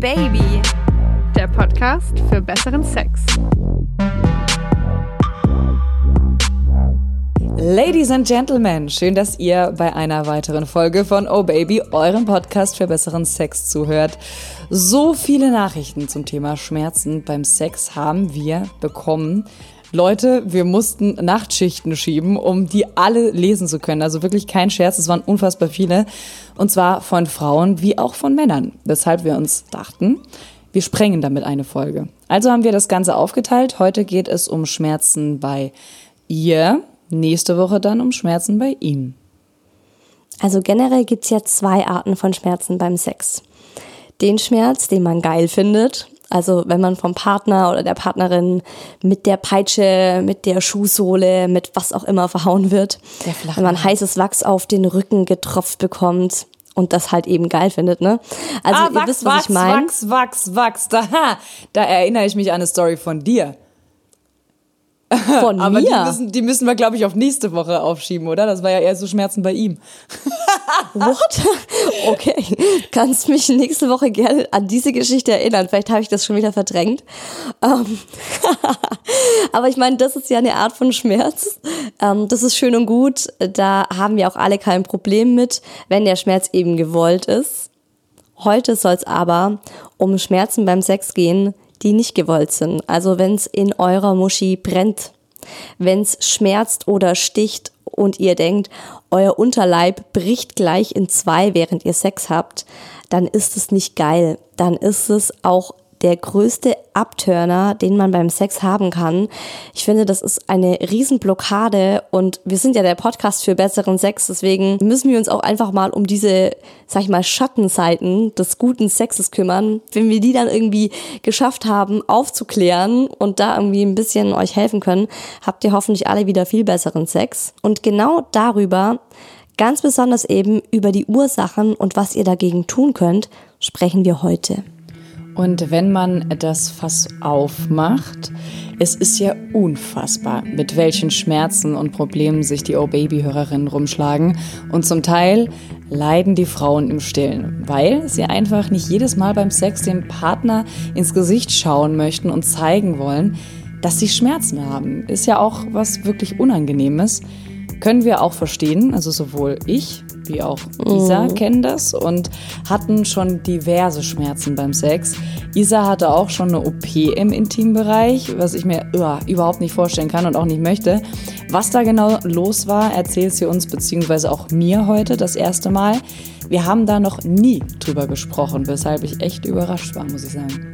Baby, der Podcast für besseren Sex. Ladies and Gentlemen, schön, dass ihr bei einer weiteren Folge von Oh Baby, eurem Podcast für besseren Sex zuhört. So viele Nachrichten zum Thema Schmerzen beim Sex haben wir bekommen. Leute, wir mussten Nachtschichten schieben, um die alle lesen zu können. Also wirklich kein Scherz, es waren unfassbar viele. Und zwar von Frauen wie auch von Männern. Weshalb wir uns dachten, wir sprengen damit eine Folge. Also haben wir das Ganze aufgeteilt. Heute geht es um Schmerzen bei ihr. Nächste Woche dann um Schmerzen bei ihm. Also generell gibt's ja 2 Arten von Schmerzen beim Sex. Den Schmerz, den man geil findet, also wenn man vom Partner oder der Partnerin mit der Peitsche, mit der Schuhsohle, mit was auch immer verhauen wird. Wenn man heißes Wachs auf den Rücken getropft bekommt und das halt eben geil findet, ne? Also ihr wisst, was ich meine. Wachs. Da erinnere ich mich an eine Story von dir. Von Aber mir? die müssen wir, glaube ich, auf nächste Woche aufschieben, oder? Das war ja eher so Schmerzen bei ihm. What? Okay, kannst mich nächste Woche gerne an diese Geschichte erinnern. Vielleicht habe ich das schon wieder verdrängt. Aber ich meine, das ist ja eine Art von Schmerz. Das ist schön und gut. Da haben wir auch alle kein Problem mit, wenn der Schmerz eben gewollt ist. Heute soll es aber um Schmerzen beim Sex gehen, die nicht gewollt sind. Also wenn es in eurer Muschi brennt, wenn es schmerzt oder sticht und ihr denkt, euer Unterleib bricht gleich in 2, während ihr Sex habt, dann ist es nicht geil. Dann ist es auch der größte Abturner, den man beim Sex haben kann. Ich finde, das ist eine Riesenblockade und wir sind ja der Podcast für besseren Sex, deswegen müssen wir uns auch einfach mal um diese, sag ich mal, Schattenseiten des guten Sexes kümmern. Wenn wir die dann irgendwie geschafft haben, aufzuklären und da irgendwie ein bisschen euch helfen können, habt ihr hoffentlich alle wieder viel besseren Sex. Und genau darüber, ganz besonders eben über die Ursachen und was ihr dagegen tun könnt, sprechen wir heute. Und wenn man das Fass aufmacht, es ist ja unfassbar, mit welchen Schmerzen und Problemen sich die Oh-Baby-Hörerinnen rumschlagen. Und zum Teil leiden die Frauen im Stillen, weil sie einfach nicht jedes Mal beim Sex dem Partner ins Gesicht schauen möchten und zeigen wollen, dass sie Schmerzen haben. Ist ja auch was wirklich Unangenehmes. Können wir auch verstehen, also sowohl ich wie auch Isa kennen das und hatten schon diverse Schmerzen beim Sex. Isa hatte auch schon eine OP im Intimbereich, was ich mir überhaupt nicht vorstellen kann und auch nicht möchte. Was da genau los war, erzählt sie uns beziehungsweise auch mir heute das erste Mal. Wir haben da noch nie drüber gesprochen, weshalb ich echt überrascht war, muss ich sagen.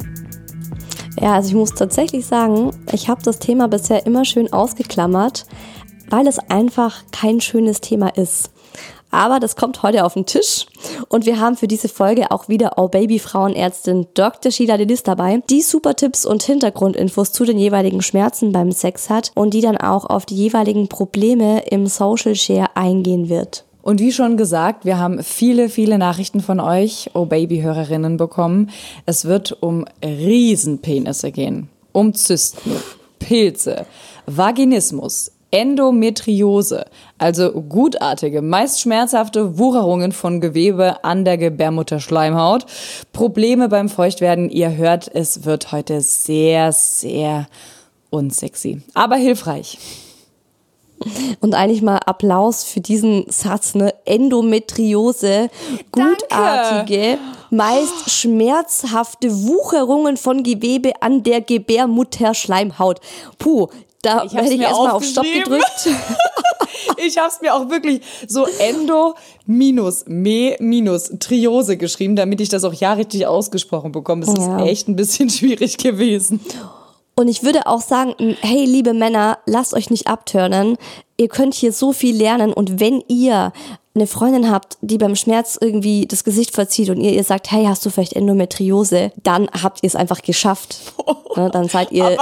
Ja, also ich muss tatsächlich sagen, ich habe das Thema bisher immer schön ausgeklammert, weil es einfach kein schönes Thema ist. Aber das kommt heute auf den Tisch und wir haben für diese Folge auch wieder Oh Baby Frauenärztin Dr. Sheila Lillis dabei, die super Tipps und Hintergrundinfos zu den jeweiligen Schmerzen beim Sex hat und die dann auch auf die jeweiligen Probleme im Social Share eingehen wird. Und wie schon gesagt, wir haben viele Nachrichten von euch, Oh Baby-Hörerinnen, bekommen. Es wird um Riesenpenisse gehen, um Zysten, Pilze, Vaginismus, Endometriose, also gutartige, meist schmerzhafte Wucherungen von Gewebe an der Gebärmutterschleimhaut, Probleme beim Feuchtwerden. Ihr hört, es wird heute sehr unsexy, aber hilfreich. Und eigentlich mal Applaus für diesen Satz, ne? Endometriose, gutartige, meist schmerzhafte Wucherungen von Gewebe an der Gebärmutterschleimhaut. Puh, da hätte ich erstmal auf Stopp gedrückt. Ich habe es mir auch wirklich so Endo-Me-Triose geschrieben, damit ich das auch ja richtig ausgesprochen bekomme. Es ist echt ein bisschen schwierig gewesen. Und ich würde auch sagen, hey, liebe Männer, lasst euch nicht abturnen. Ihr könnt hier so viel lernen. Und wenn ihr eine Freundin habt, die beim Schmerz irgendwie das Gesicht verzieht und ihr sagt, hey, hast du vielleicht Endometriose, dann habt ihr es einfach geschafft. Dann seid ihr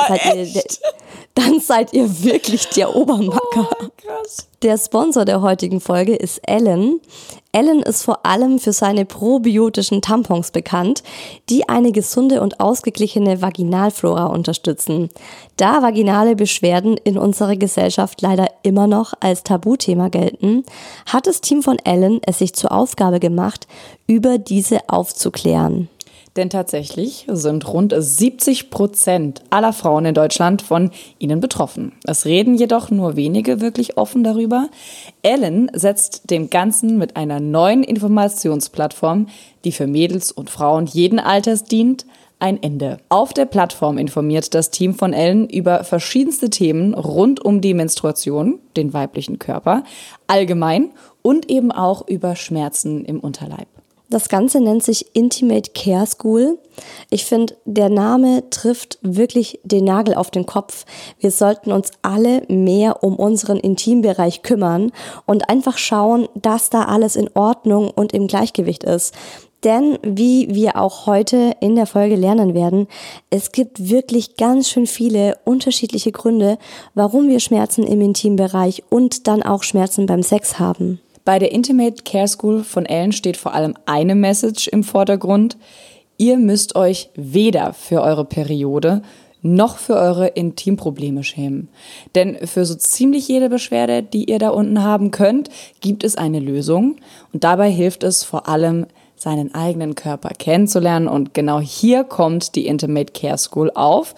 wirklich der Obermacker. Oh, krass. Der Sponsor der heutigen Folge ist Ellen. Ellen ist vor allem für seine probiotischen Tampons bekannt, die eine gesunde und ausgeglichene Vaginalflora unterstützen. Da vaginale Beschwerden in unserer Gesellschaft leider immer noch als Tabuthema gelten, hat das Team von Ellen es sich zur Aufgabe gemacht, über diese aufzuklären. Denn tatsächlich sind rund 70% aller Frauen in Deutschland von ihnen betroffen. Es reden jedoch nur wenige wirklich offen darüber. Ellen setzt dem Ganzen mit einer neuen Informationsplattform, die für Mädels und Frauen jeden Alters dient, ein Ende. Auf der Plattform informiert das Team von Ellen über verschiedenste Themen rund um die Menstruation, den weiblichen Körper, allgemein und eben auch über Schmerzen im Unterleib. Das Ganze nennt sich Intimate Care School. Ich finde, der Name trifft wirklich den Nagel auf den Kopf. Wir sollten uns alle mehr um unseren Intimbereich kümmern und einfach schauen, dass da alles in Ordnung und im Gleichgewicht ist. Denn wie wir auch heute in der Folge lernen werden, es gibt wirklich ganz schön viele unterschiedliche Gründe, warum wir Schmerzen im Intimbereich und dann auch Schmerzen beim Sex haben. Bei der Intimate Care School von Ellen steht vor allem eine Message im Vordergrund. Ihr müsst euch weder für eure Periode noch für eure Intimprobleme schämen. Denn für so ziemlich jede Beschwerde, die ihr da unten haben könnt, gibt es eine Lösung. Und dabei hilft es vor allem, seinen eigenen Körper kennenzulernen. Und genau hier kommt die Intimate Care School auf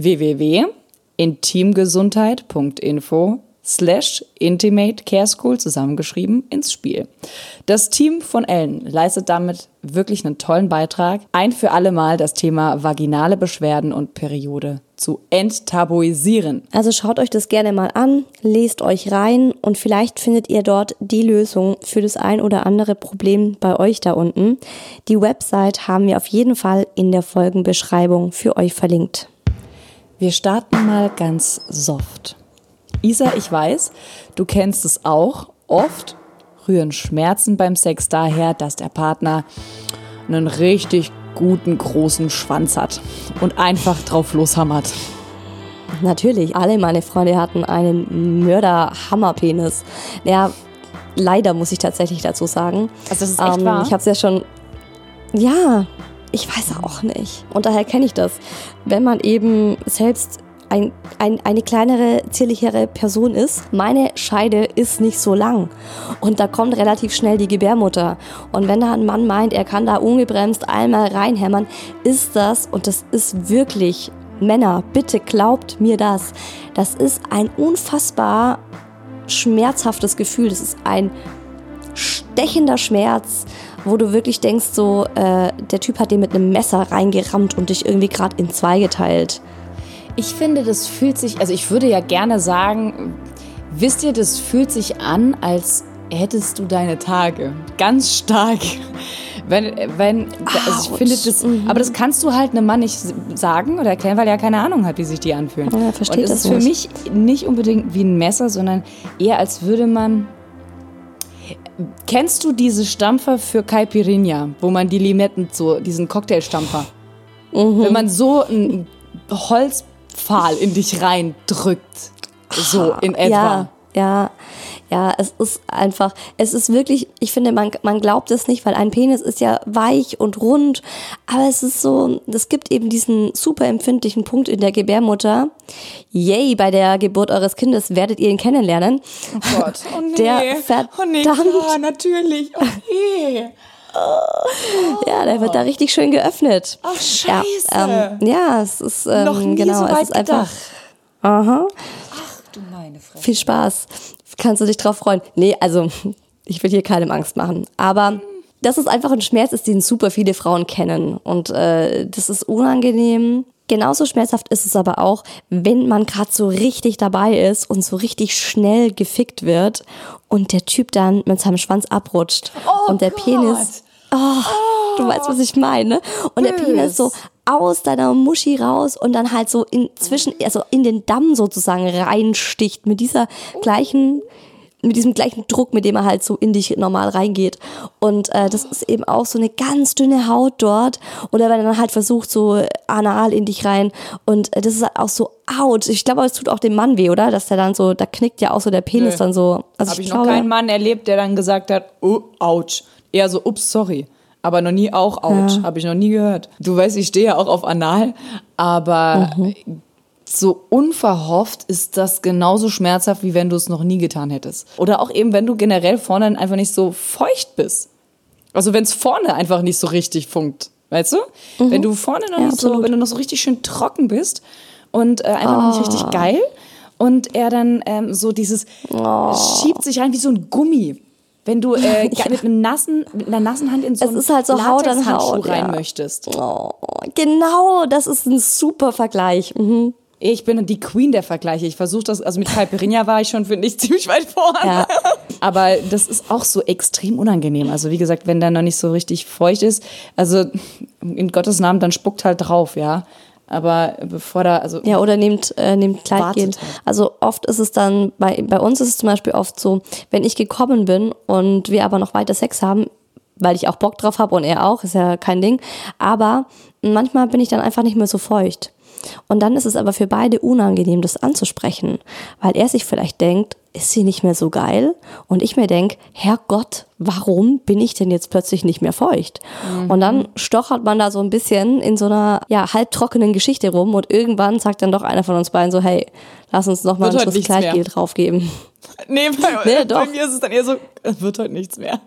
www.intimgesundheit.info/Intimate Care School zusammengeschrieben ins Spiel. Das Team von Ellen leistet damit wirklich einen tollen Beitrag, ein für alle Mal das Thema vaginale Beschwerden und Periode zu enttabuisieren. Also schaut euch das gerne mal an, lest euch rein und vielleicht findet ihr dort die Lösung für das ein oder andere Problem bei euch da unten. Die Website haben wir auf jeden Fall in der Folgenbeschreibung für euch verlinkt. Wir starten mal ganz soft. Isa, ich weiß, du kennst es auch. Oft rühren Schmerzen beim Sex daher, dass der Partner einen richtig guten, großen Schwanz hat und einfach drauf loshammert. Natürlich, alle meine Freunde hatten einen Mörder-Hammerpenis. Ja, leider muss ich tatsächlich dazu sagen. Also das ist echt wahr? Ich habe es ja schon... Ja, ich weiß auch nicht. Und daher kenne ich das. Wenn man eben selbst eine kleinere, zierlichere Person ist. Meine Scheide ist nicht so lang und da kommt relativ schnell die Gebärmutter. Und wenn da ein Mann meint, er kann da ungebremst einmal reinhämmern, ist das, und das ist wirklich, Männer, bitte glaubt mir das, das ist ein unfassbar schmerzhaftes Gefühl. Das ist ein stechender Schmerz, wo du wirklich denkst, so, der Typ hat dir mit einem Messer reingerammt und dich irgendwie gerade in zwei geteilt. Ich finde, das fühlt sich, also ich würde ja gerne sagen, wisst ihr, das fühlt sich an, als hättest du deine Tage. Ganz stark. Also ich finde das, aber das kannst du halt einem Mann nicht sagen oder erklären, weil er keine Ahnung hat, wie sich die anfühlen. Ja, versteht und das ist für mich nicht unbedingt wie ein Messer, sondern eher als würde man... Kennst du diese Stampfer für Caipirinha, wo man die Limetten, so diesen Cocktailstampfer, wenn man so ein Holzpfahl in dich reindrückt, so in etwa. Ja, es ist einfach, es ist wirklich, ich finde, man glaubt es nicht, weil ein Penis ist ja weich und rund, aber es ist so, es gibt eben diesen super empfindlichen Punkt in der Gebärmutter. Yay, bei der Geburt eures Kindes werdet ihr ihn kennenlernen. Oh Gott, oh nee, der verdammt, oh nee, klar, natürlich, okay. Ja, der wird da richtig schön geöffnet. Ach, scheiße. Ja, es ist, noch nie genau, so weit es ist einfach, gedacht. aha. Ach du meine Fresse. Viel Spaß. Kannst du dich drauf freuen? Nee, also ich will hier keinem Angst machen. Aber dass es einfach ein Schmerz ist, den super viele Frauen kennen. Und das ist unangenehm. Genauso schmerzhaft ist es aber auch, wenn man gerade so richtig dabei ist und so richtig schnell gefickt wird und der Typ dann mit seinem Schwanz abrutscht. Und der Penis... du weißt, was ich meine. Und der Penis so aus deiner Muschi raus und dann halt so also in den Damm sozusagen reinsticht mit diesem gleichen Druck, mit dem er halt so in dich normal reingeht. Und das ist eben auch so eine ganz dünne Haut dort. Oder wenn er dann halt versucht, so anal in dich rein. Und das ist halt auch so ouch. Ich glaube, es tut auch dem Mann weh, oder? Dass der dann so, da knickt ja auch so der Penis dann so. Also Habe ich noch keinen Mann erlebt, der dann gesagt hat, oh, ouch. Eher so, ups, sorry. Aber noch nie auch ouch. Ja. Habe ich noch nie gehört. Du weißt, ich stehe ja auch auf Anal. Aber so unverhofft ist das genauso schmerzhaft, wie wenn du es noch nie getan hättest. Oder auch eben, wenn du generell vorne einfach nicht so feucht bist. Also wenn es vorne einfach nicht so richtig funkt. Weißt du? Wenn du vorne noch nicht so, wenn du noch so richtig schön trocken bist und einfach noch nicht richtig geil und er dann so dieses schiebt sich rein wie so ein Gummi. Wenn du mit einer nassen Hand in so einen halt so Haut an Latexhandschuh Haut, rein möchtest. Oh, genau, das ist ein super Vergleich. Mhm. Ich bin die Queen der Vergleiche. Ich versuche das, also mit Caipirinha war ich schon, finde ich, ziemlich weit vorne. Ja. Aber das ist auch so extrem unangenehm. Also wie gesagt, wenn der noch nicht so richtig feucht ist, also in Gottes Namen, dann spuckt halt drauf, ja. Aber bevor da, also... Ja, oder nehmt Gleitgel. Halt. Also oft ist es dann, bei uns ist es zum Beispiel oft so, wenn ich gekommen bin und wir aber noch weiter Sex haben, weil ich auch Bock drauf habe und er auch, ist ja kein Ding. Aber manchmal bin ich dann einfach nicht mehr so feucht. Und dann ist es aber für beide unangenehm, das anzusprechen, weil er sich vielleicht denkt, ist sie nicht mehr so geil? Und ich mir denke, Herrgott, warum bin ich denn jetzt plötzlich nicht mehr feucht? Und dann stochert man da so ein bisschen in so einer halbtrockenen Geschichte rum und irgendwann sagt dann doch einer von uns beiden so, hey, lass uns noch mal einen Schuss Gleitgel draufgeben. Nee, bei mir ist es dann eher so, es wird heute nichts mehr.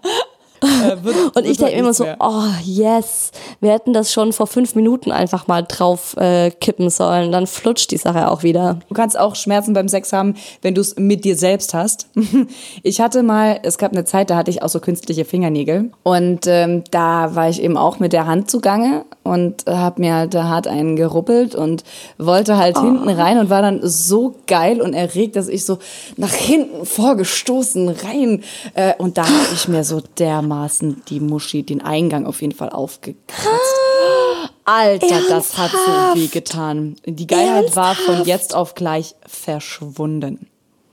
Und ich denke immer so, oh yes, wir hätten das schon vor 5 Minuten einfach mal drauf kippen sollen, dann flutscht die Sache auch wieder. Du kannst auch Schmerzen beim Sex haben, wenn du es mit dir selbst hast. Ich hatte mal, es gab eine Zeit, da hatte ich auch so künstliche Fingernägel und da war ich eben auch mit der Hand zugange und habe mir halt da hart einen geruppelt und wollte halt hinten rein und war dann so geil und erregt, dass ich so nach hinten vorgestoßen rein und da habe ich mir so dermaßen die Muschi, den Eingang auf jeden Fall aufgekratzt. Alter, Ernsthaft? Das hat so weh getan. Die Geilheit war von jetzt auf gleich verschwunden.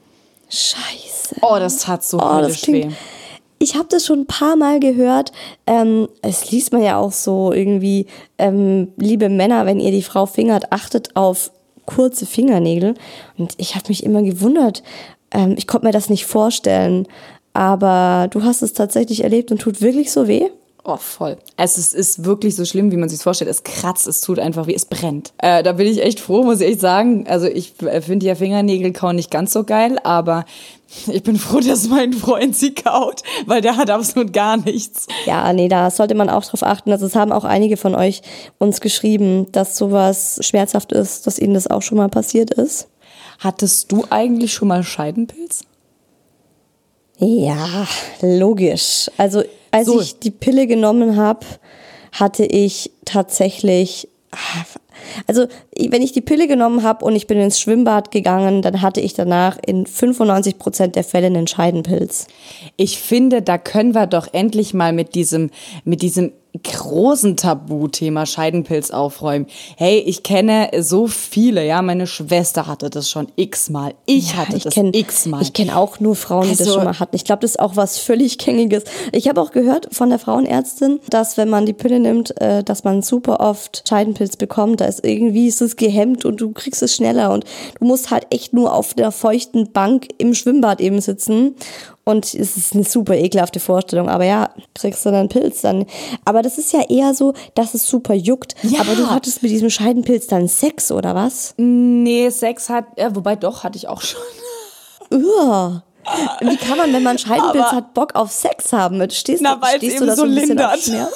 Scheiße. Oh, das tat so höllisch weh. Ich habe das schon ein paar Mal gehört. Es liest man ja auch so irgendwie, liebe Männer, wenn ihr die Frau fingert, achtet auf kurze Fingernägel. Und ich habe mich immer gewundert. Ich konnte mir das nicht vorstellen. Aber du hast es tatsächlich erlebt und tut wirklich so weh? Oh, voll. Es ist wirklich so schlimm, wie man sich vorstellt. Es kratzt, es tut einfach weh, es brennt. Da bin ich echt froh, muss ich echt sagen. Also ich finde ja Fingernägelkauen nicht ganz so geil, aber ich bin froh, dass mein Freund sie kaut, weil der hat absolut gar nichts. Ja, nee, da sollte man auch drauf achten. Also es haben auch einige von euch uns geschrieben, dass sowas schmerzhaft ist, dass ihnen das auch schon mal passiert ist. Hattest du eigentlich schon mal Scheidenpilz? Ja, logisch. Also als ich die Pille genommen habe, hatte ich tatsächlich, also wenn ich die Pille genommen habe und ich bin ins Schwimmbad gegangen, dann hatte ich danach in 95% der Fälle einen Scheidenpilz. Ich finde, da können wir doch endlich mal mit diesem großen Tabuthema Scheidenpilz aufräumen. Hey, ich kenne so viele, ja, meine Schwester hatte das schon x-mal. Ich hatte das x-mal. Ich kenne auch nur Frauen, die das schon mal hatten. Ich glaube, das ist auch was völlig Gängiges. Ich habe auch gehört von der Frauenärztin, dass wenn man die Pille nimmt, dass man super oft Scheidenpilz bekommt. Da ist irgendwie, ist es gehemmt und du kriegst es schneller und du musst halt echt nur auf der feuchten Bank im Schwimmbad eben sitzen. Und es ist eine super ekelhafte Vorstellung. Aber ja, kriegst du dann einen Pilz dann. Aber das ist ja eher so, dass es super juckt. Ja. Aber du hattest mit diesem Scheidenpilz dann Sex, oder was? Nee, Sex wobei doch, hatte ich auch schon. Wie kann man, wenn man Scheidenpilz hat, Bock auf Sex haben? Stehst du da so ein bisschen auf Schmerz?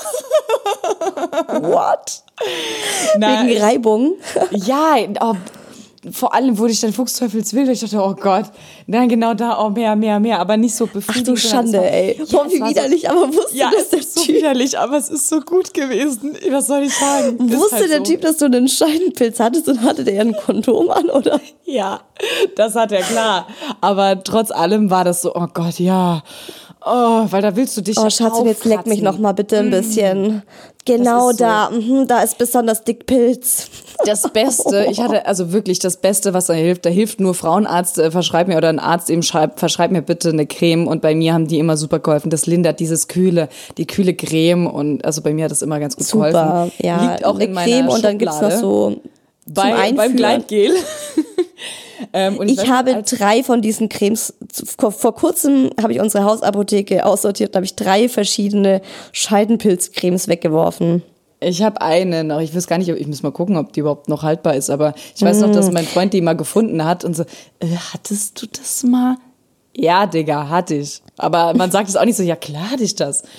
What? Wegen Reibung? Ja, vor allem wurde ich dann fuchsteufelswild, weil ich dachte, oh Gott, dann genau da, mehr, aber nicht so befriedigend. Ach du Schande, ey. Boah, wie widerlich, aber wusste das der Typ? Ja, es ist so widerlich, aber es ist so gut gewesen. Was soll ich sagen? Wusste halt der Typ, dass du einen Scheidenpilz hattest und hatte der ein Kondom an, oder? Ja, das hat er, klar. Aber trotz allem war das so, oh Gott, ja. Oh, weil da willst du dich Schatz, jetzt leck mich noch mal bitte ein bisschen. Genau da, da ist besonders Dickpilz. Das Beste, ich hatte also wirklich das Beste, was da hilft nur Frauenarzt, verschreib mir oder ein Arzt eben verschreib mir bitte eine Creme und bei mir haben die immer super geholfen. Das lindert die kühle Creme und also bei mir hat das immer ganz gut geholfen. Super, ja. Liegt auch eine in meiner Creme und Schublade. dann gibt's noch so beim Gleitgel. Und ich habe 3 von diesen Cremes, vor kurzem habe ich unsere Hausapotheke aussortiert, da habe ich 3 verschiedene Scheidenpilzcremes weggeworfen. Ich habe eine noch, ich weiß gar nicht, ich muss mal gucken, ob die überhaupt noch haltbar ist, aber ich weiß noch, dass mein Freund die mal gefunden hat und so, hattest du das mal? Ja, Digga, hatte ich. Aber man sagt es auch nicht so, ja klar hatte ich das.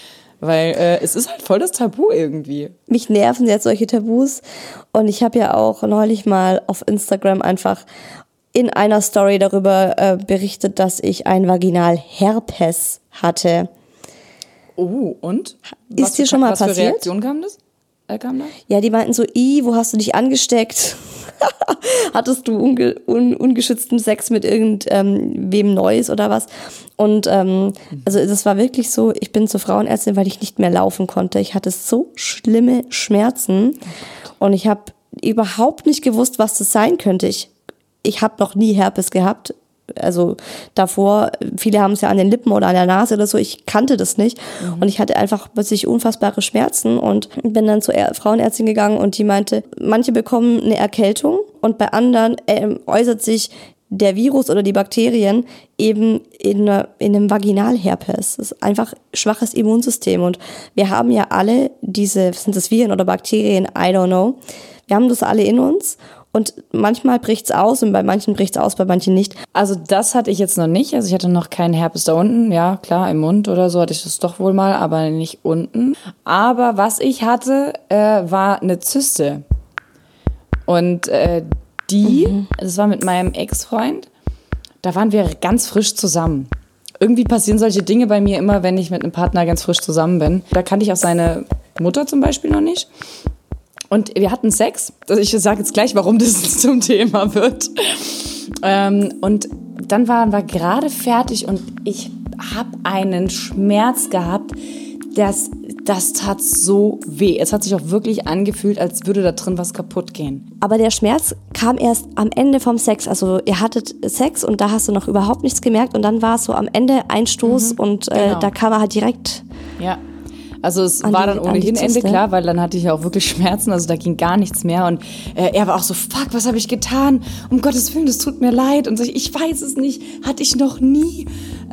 Weil es ist halt voll das Tabu irgendwie. Mich nerven jetzt solche Tabus. Und ich habe ja auch neulich mal auf Instagram einfach in einer Story darüber berichtet, dass ich ein Vaginalherpes hatte. Oh, und? Ist dir schon mal passiert? Was für Reaktion kam da? Ja, die meinten so, wo hast du dich angesteckt? Hattest du ungeschützten Sex mit irgendwem Neues oder was? Und also das war wirklich so, ich bin zur Frauenärztin, weil ich nicht mehr laufen konnte. Ich hatte so schlimme Schmerzen und ich habe überhaupt nicht gewusst, was das sein könnte. Ich habe noch nie Herpes gehabt. Also davor, viele haben es ja an den Lippen oder an der Nase oder so, ich kannte das nicht. Und ich hatte einfach plötzlich unfassbare Schmerzen und bin dann zur Frauenärztin gegangen und die meinte, manche bekommen eine Erkältung und bei anderen äußert sich der Virus oder die Bakterien eben in einem Vaginalherpes. Das ist einfach schwaches Immunsystem und wir haben ja alle sind das Viren oder Bakterien, I don't know. Wir haben das alle in uns. Und manchmal bricht's aus und bei manchen bricht's aus, bei manchen nicht. Also das hatte ich jetzt noch nicht. Also ich hatte noch keinen Herpes da unten. Ja, klar, im Mund oder so hatte ich das doch wohl mal, aber nicht unten. Aber was ich hatte, war eine Zyste. Und das war mit meinem Ex-Freund, da waren wir ganz frisch zusammen. Irgendwie passieren solche Dinge bei mir immer, wenn ich mit einem Partner ganz frisch zusammen bin. Da kannte ich auch seine Mutter zum Beispiel noch nicht. Und wir hatten Sex. Ich sage jetzt gleich, warum das zum Thema wird. Und dann waren wir gerade fertig und ich habe einen Schmerz gehabt, das tat so weh. Es hat sich auch wirklich angefühlt, als würde da drin was kaputt gehen. Aber der Schmerz kam erst am Ende vom Sex. Also ihr hattet Sex und da hast du noch überhaupt nichts gemerkt und dann war es so am Ende ein Stoß und genau. Da kam er halt direkt... Ja. Also es war dann ohnehin Ende, klar, weil dann hatte ich ja auch wirklich Schmerzen, also da ging gar nichts mehr und er war auch so, fuck, was habe ich getan? Um Gottes Willen, das tut mir leid und so, ich weiß es nicht, hatte ich noch nie.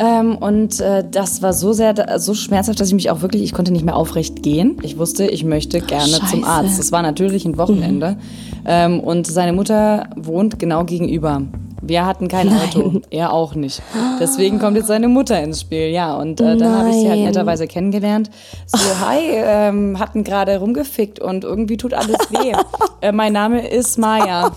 Und das war so schmerzhaft, dass ich mich auch wirklich, ich konnte nicht mehr aufrecht gehen. Ich wusste, ich möchte gerne zum Arzt. Das war natürlich ein Wochenende und seine Mutter wohnt genau gegenüber. Wir hatten kein Auto, er auch nicht. Deswegen kommt jetzt seine Mutter ins Spiel, ja. Und dann habe ich sie halt netterweise kennengelernt. So, hi, hatten gerade rumgefickt und irgendwie tut alles weh. Mein Name ist Maya.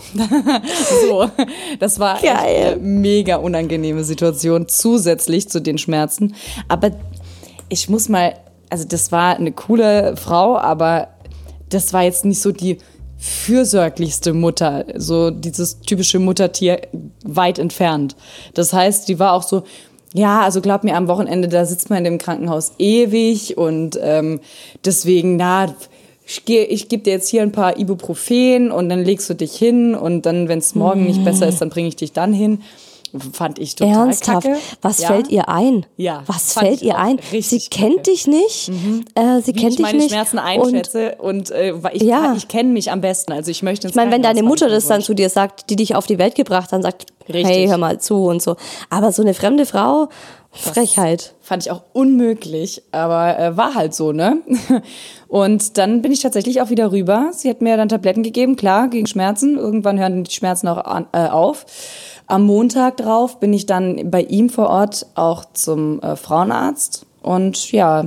So, das war echt eine mega unangenehme Situation, zusätzlich zu den Schmerzen. Aber ich muss mal, also das war eine coole Frau, aber das war jetzt nicht so die fürsorglichste Mutter, so dieses typische Muttertier weit entfernt. Das heißt, die war auch so, ja, also glaub mir, am Wochenende, da sitzt man in dem Krankenhaus ewig und deswegen, ich gebe dir jetzt hier ein paar Ibuprofen und dann legst du dich hin und dann, wenn es morgen nicht besser ist, dann bringe ich dich dann hin. Fand ich total ernsthaft? Kacke. Was fällt ihr ein? Ja. Was fällt ihr ein? Sie kennt dich nicht. Sie kennt dich nicht. Wie ich meine Schmerzen einschätze und ich kenne mich am besten. Also ich möchte. Ich meine, wenn deine Mutter das dann zu dir sagt, die dich auf die Welt gebracht hat, dann sagt, hey, hör mal zu und so. Aber so eine fremde Frau, Frechheit. Das fand ich auch unmöglich, aber war halt so, ne? Und dann bin ich tatsächlich auch wieder rüber. Sie hat mir dann Tabletten gegeben, klar, gegen Schmerzen. Irgendwann hören die Schmerzen auch auf. Am Montag drauf bin ich dann bei ihm vor Ort auch zum Frauenarzt. Und ja,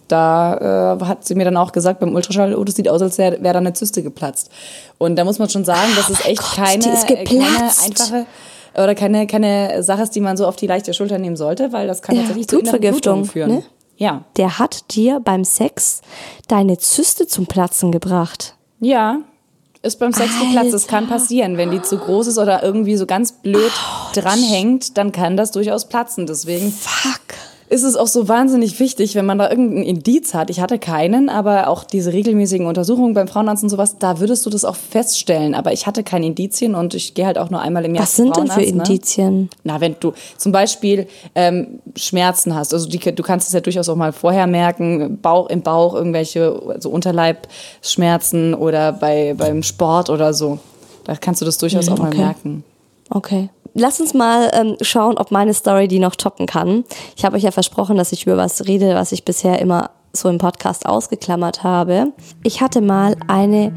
da hat sie mir dann auch gesagt beim Ultraschall, das sieht aus, als wäre da eine Zyste geplatzt. Und da muss man schon sagen, das ist echt keine einfache oder keine Sache ist, die man so auf die leichte Schulter nehmen sollte, weil das kann tatsächlich zu Blutvergiftung führen. Ne? Ja. Der hat dir beim Sex deine Zyste zum Platzen gebracht. Ja. Ist beim Sex geplatzt. Das kann passieren. Wenn die zu groß ist oder irgendwie so ganz blöd dranhängt, dann kann das durchaus platzen. Deswegen ist es auch so wahnsinnig wichtig, wenn man da irgendeinen Indiz hat. Ich hatte keinen, aber auch diese regelmäßigen Untersuchungen beim Frauenarzt und sowas, da würdest du das auch feststellen. Aber ich hatte keine Indizien und ich gehe halt auch nur einmal im Jahr zum Frauenarzt. Was sind denn für Indizien? Ne? Na, wenn du zum Beispiel Schmerzen hast, also du kannst es ja durchaus auch mal vorher merken, im Bauch irgendwelche so Unterleibsschmerzen oder beim Sport oder so. Da kannst du das durchaus auch mal merken. Okay. Lass uns mal schauen, ob meine Story die noch toppen kann. Ich habe euch ja versprochen, dass ich über was rede, was ich bisher immer so im Podcast ausgeklammert habe. Ich hatte mal eine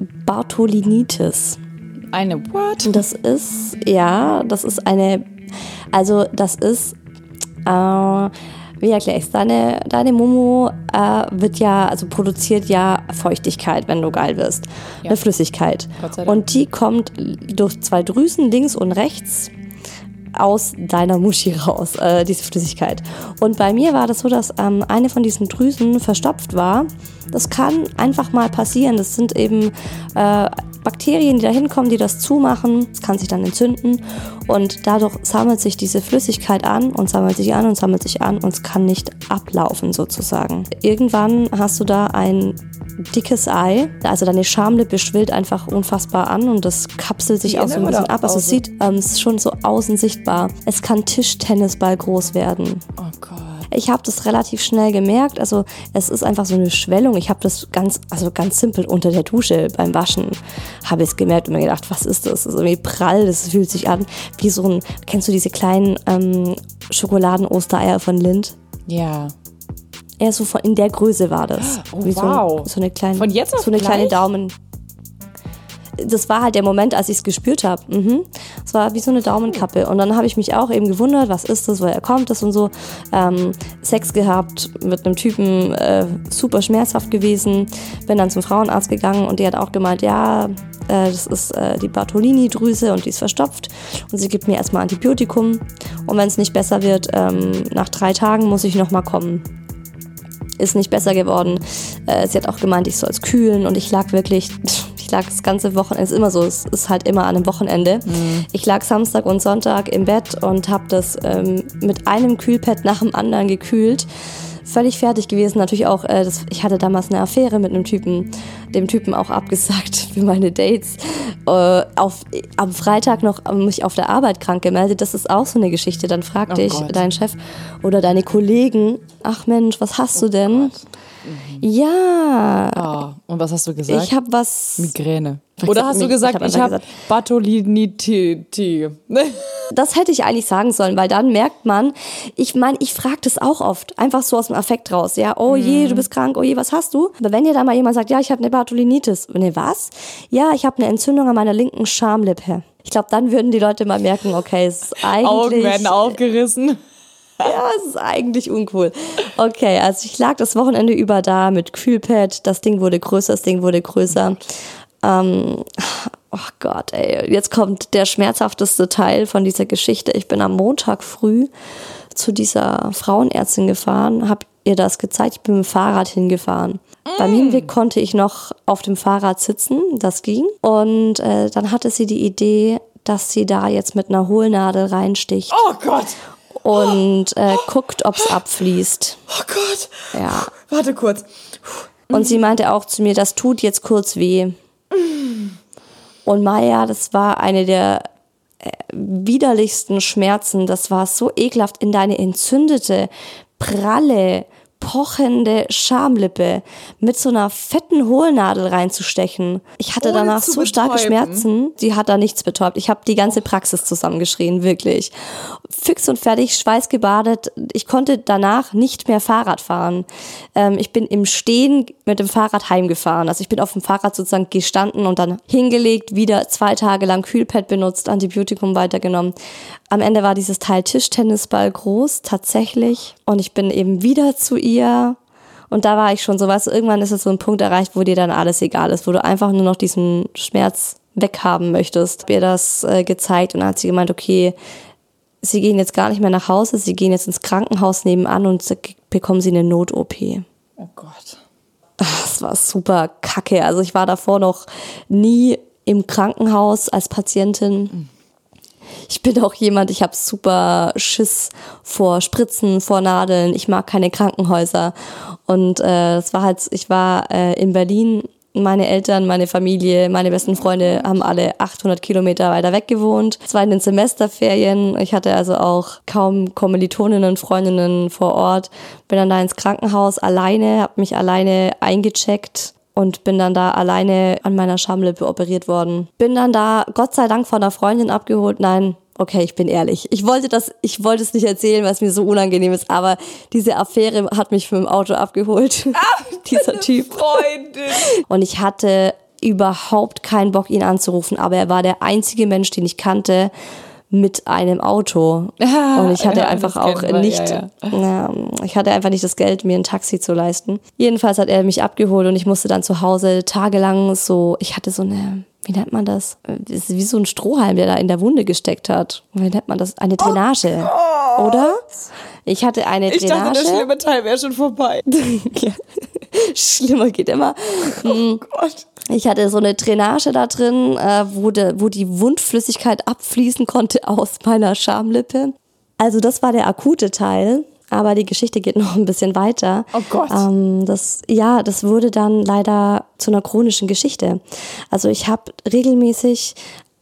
Bartholinitis. Eine what? Das ist Wie erkläre ich's? Deine Mumu produziert ja Feuchtigkeit, wenn du geil wirst. Ja. Eine Flüssigkeit. Gott sei Dank. Und die kommt durch 2 Drüsen, links und rechts, aus deiner Muschi raus, diese Flüssigkeit. Und bei mir war das so, dass eine von diesen Drüsen verstopft war. Das kann einfach mal passieren. Das sind eben Bakterien, die da hinkommen, die das zumachen. Das kann sich dann entzünden. Und dadurch sammelt sich diese Flüssigkeit an und sammelt sich an und sammelt sich an und es kann nicht ablaufen sozusagen. Irgendwann hast du da ein dickes Ei, also deine Schamlippe schwillt einfach unfassbar an und das kapselt sich auch so ein bisschen ab. Also es sieht es ist schon so außen sichtbar. Es kann Tischtennisball groß werden. Oh Gott. Ich habe das relativ schnell gemerkt. Also es ist einfach so eine Schwellung. Ich habe das ganz simpel unter der Dusche beim Waschen habe ich es gemerkt und mir gedacht, was ist das? Das ist irgendwie prall. Das fühlt sich an wie so ein, kennst du diese kleinen Schokoladen-Ostereier von Lindt? Ja. Eher so in der Größe war das. Oh, wie wow. So eine kleine, von jetzt auf so eine gleich? kleine Daumen. Das war halt der Moment, als ich es gespürt habe. Es war wie so eine Daumenkappe. Und dann habe ich mich auch eben gewundert, was ist das, woher kommt das und so. Sex gehabt mit einem Typen, super schmerzhaft gewesen. Bin dann zum Frauenarzt gegangen und die hat auch gemeint, ja, das ist die Bartolini-Drüse und die ist verstopft. Und sie gibt mir erstmal Antibiotikum. Und wenn es nicht besser wird, nach 3 Tagen muss ich nochmal kommen. Ist nicht besser geworden. Sie hat auch gemeint, ich soll es kühlen und ich lag das ganze Wochenende, ist immer so, es ist halt immer an einem Wochenende. Ich lag Samstag und Sonntag im Bett und habe das mit einem Kühlpad nach dem anderen gekühlt. Völlig fertig gewesen, natürlich auch, ich hatte damals eine Affäre mit einem Typen, dem Typen auch abgesagt für meine Dates. Am Freitag noch mich auf der Arbeit krank gemeldet, das ist auch so eine Geschichte. Dann fragt dich dein Chef oder deine Kollegen, ach Mensch, was hast du denn? Ja. Oh, und was hast du gesagt? Ich habe was... Migräne. Oder hast du gesagt, ich habe Bartolini-T. Das hätte ich eigentlich sagen sollen, weil dann merkt man, ich frage das auch oft, einfach so aus dem Affekt raus, ja, oh je, du bist krank, oh je, was hast du? Aber wenn dir da mal jemand sagt, ja, ich habe eine Bartolinitis, ne, was? Ja, ich habe eine Entzündung an meiner linken Schamlippe. Ich glaube, dann würden die Leute mal merken, okay, es ist eigentlich... Augen werden aufgerissen. Ja, es ist eigentlich uncool. Okay, also ich lag das Wochenende über da mit Kühlpad, das Ding wurde größer. Oh Gott, ey, jetzt kommt der schmerzhafteste Teil von dieser Geschichte. Ich bin am Montag früh zu dieser Frauenärztin gefahren, habe ihr das gezeigt, ich bin mit dem Fahrrad hingefahren. Beim Hinweg konnte ich noch auf dem Fahrrad sitzen, das ging. Und dann hatte sie die Idee, dass sie da jetzt mit einer Hohlnadel reinsticht. Oh Gott! Und guckt, ob es abfließt. Oh Gott! Ja. Warte kurz. Und sie meinte auch zu mir, das tut jetzt kurz weh. Und Maja, das war eine der widerlichsten Schmerzen. Das war so ekelhaft, in deine entzündete, pralle, pochende Schamlippe mit so einer fetten Hohlnadel reinzustechen. Ich hatte danach so starke Schmerzen. Sie hat da nichts betäubt. Ich habe die ganze Praxis zusammengeschrien, wirklich. Fix und fertig, schweißgebadet. Ich konnte danach nicht mehr Fahrrad fahren. Ich bin im Stehen mit dem Fahrrad heimgefahren. Also ich bin auf dem Fahrrad sozusagen gestanden und dann hingelegt, wieder 2 Tage lang Kühlpad benutzt, Antibiotikum weitergenommen. Am Ende war dieses Teil Tischtennisball groß, tatsächlich. Und ich bin eben wieder zu ihr. Und da war ich schon so, weißt du, irgendwann ist es so ein Punkt erreicht, wo dir dann alles egal ist, wo du einfach nur noch diesen Schmerz weghaben möchtest. Ich habe ihr das gezeigt und dann hat sie gemeint, okay, sie gehen jetzt gar nicht mehr nach Hause, sie gehen jetzt ins Krankenhaus nebenan und bekommen sie eine Not-OP. Oh Gott. Das war super kacke. Also ich war davor noch nie im Krankenhaus als Patientin. Ich bin auch jemand, ich habe super Schiss vor Spritzen, vor Nadeln. Ich mag keine Krankenhäuser. Und es war halt, ich war in Berlin. Meine Eltern, meine Familie, meine besten Freunde haben alle 800 Kilometer weiter weg gewohnt. Es war in den Semesterferien. Ich hatte also auch kaum Kommilitoninnen, Freundinnen vor Ort. Bin dann da ins Krankenhaus alleine, habe mich alleine eingecheckt und bin dann da alleine an meiner Schamlippe operiert worden. Bin dann da, Gott sei Dank, von einer Freundin abgeholt. Nein, okay, ich bin ehrlich. Ich wollte es nicht erzählen, weil es mir so unangenehm ist, aber diese Affäre hat mich mit dem Auto abgeholt. Dieser Typ. Freundin. Und ich hatte überhaupt keinen Bock, ihn anzurufen, aber er war der einzige Mensch, den ich kannte, mit einem Auto. Und ich hatte einfach auch nicht, ich hatte einfach nicht das Geld, mir ein Taxi zu leisten. Jedenfalls hat er mich abgeholt und ich musste dann zu Hause tagelang ich hatte so eine, wie nennt man das? Das ist wie so ein Strohhalm, der da in der Wunde gesteckt hat. Wie nennt man das? Eine Drainage, oder? Ich hatte eine Drainage. Ich dachte, der schlimme Teil wäre schon vorbei. Ja. Schlimmer geht immer. Oh Gott. Ich hatte so eine Drainage da drin, wo die Wundflüssigkeit abfließen konnte aus meiner Schamlippe. Also das war der akute Teil, aber die Geschichte geht noch ein bisschen weiter. Oh Gott. Das wurde dann leider zu einer chronischen Geschichte. Also ich habe regelmäßig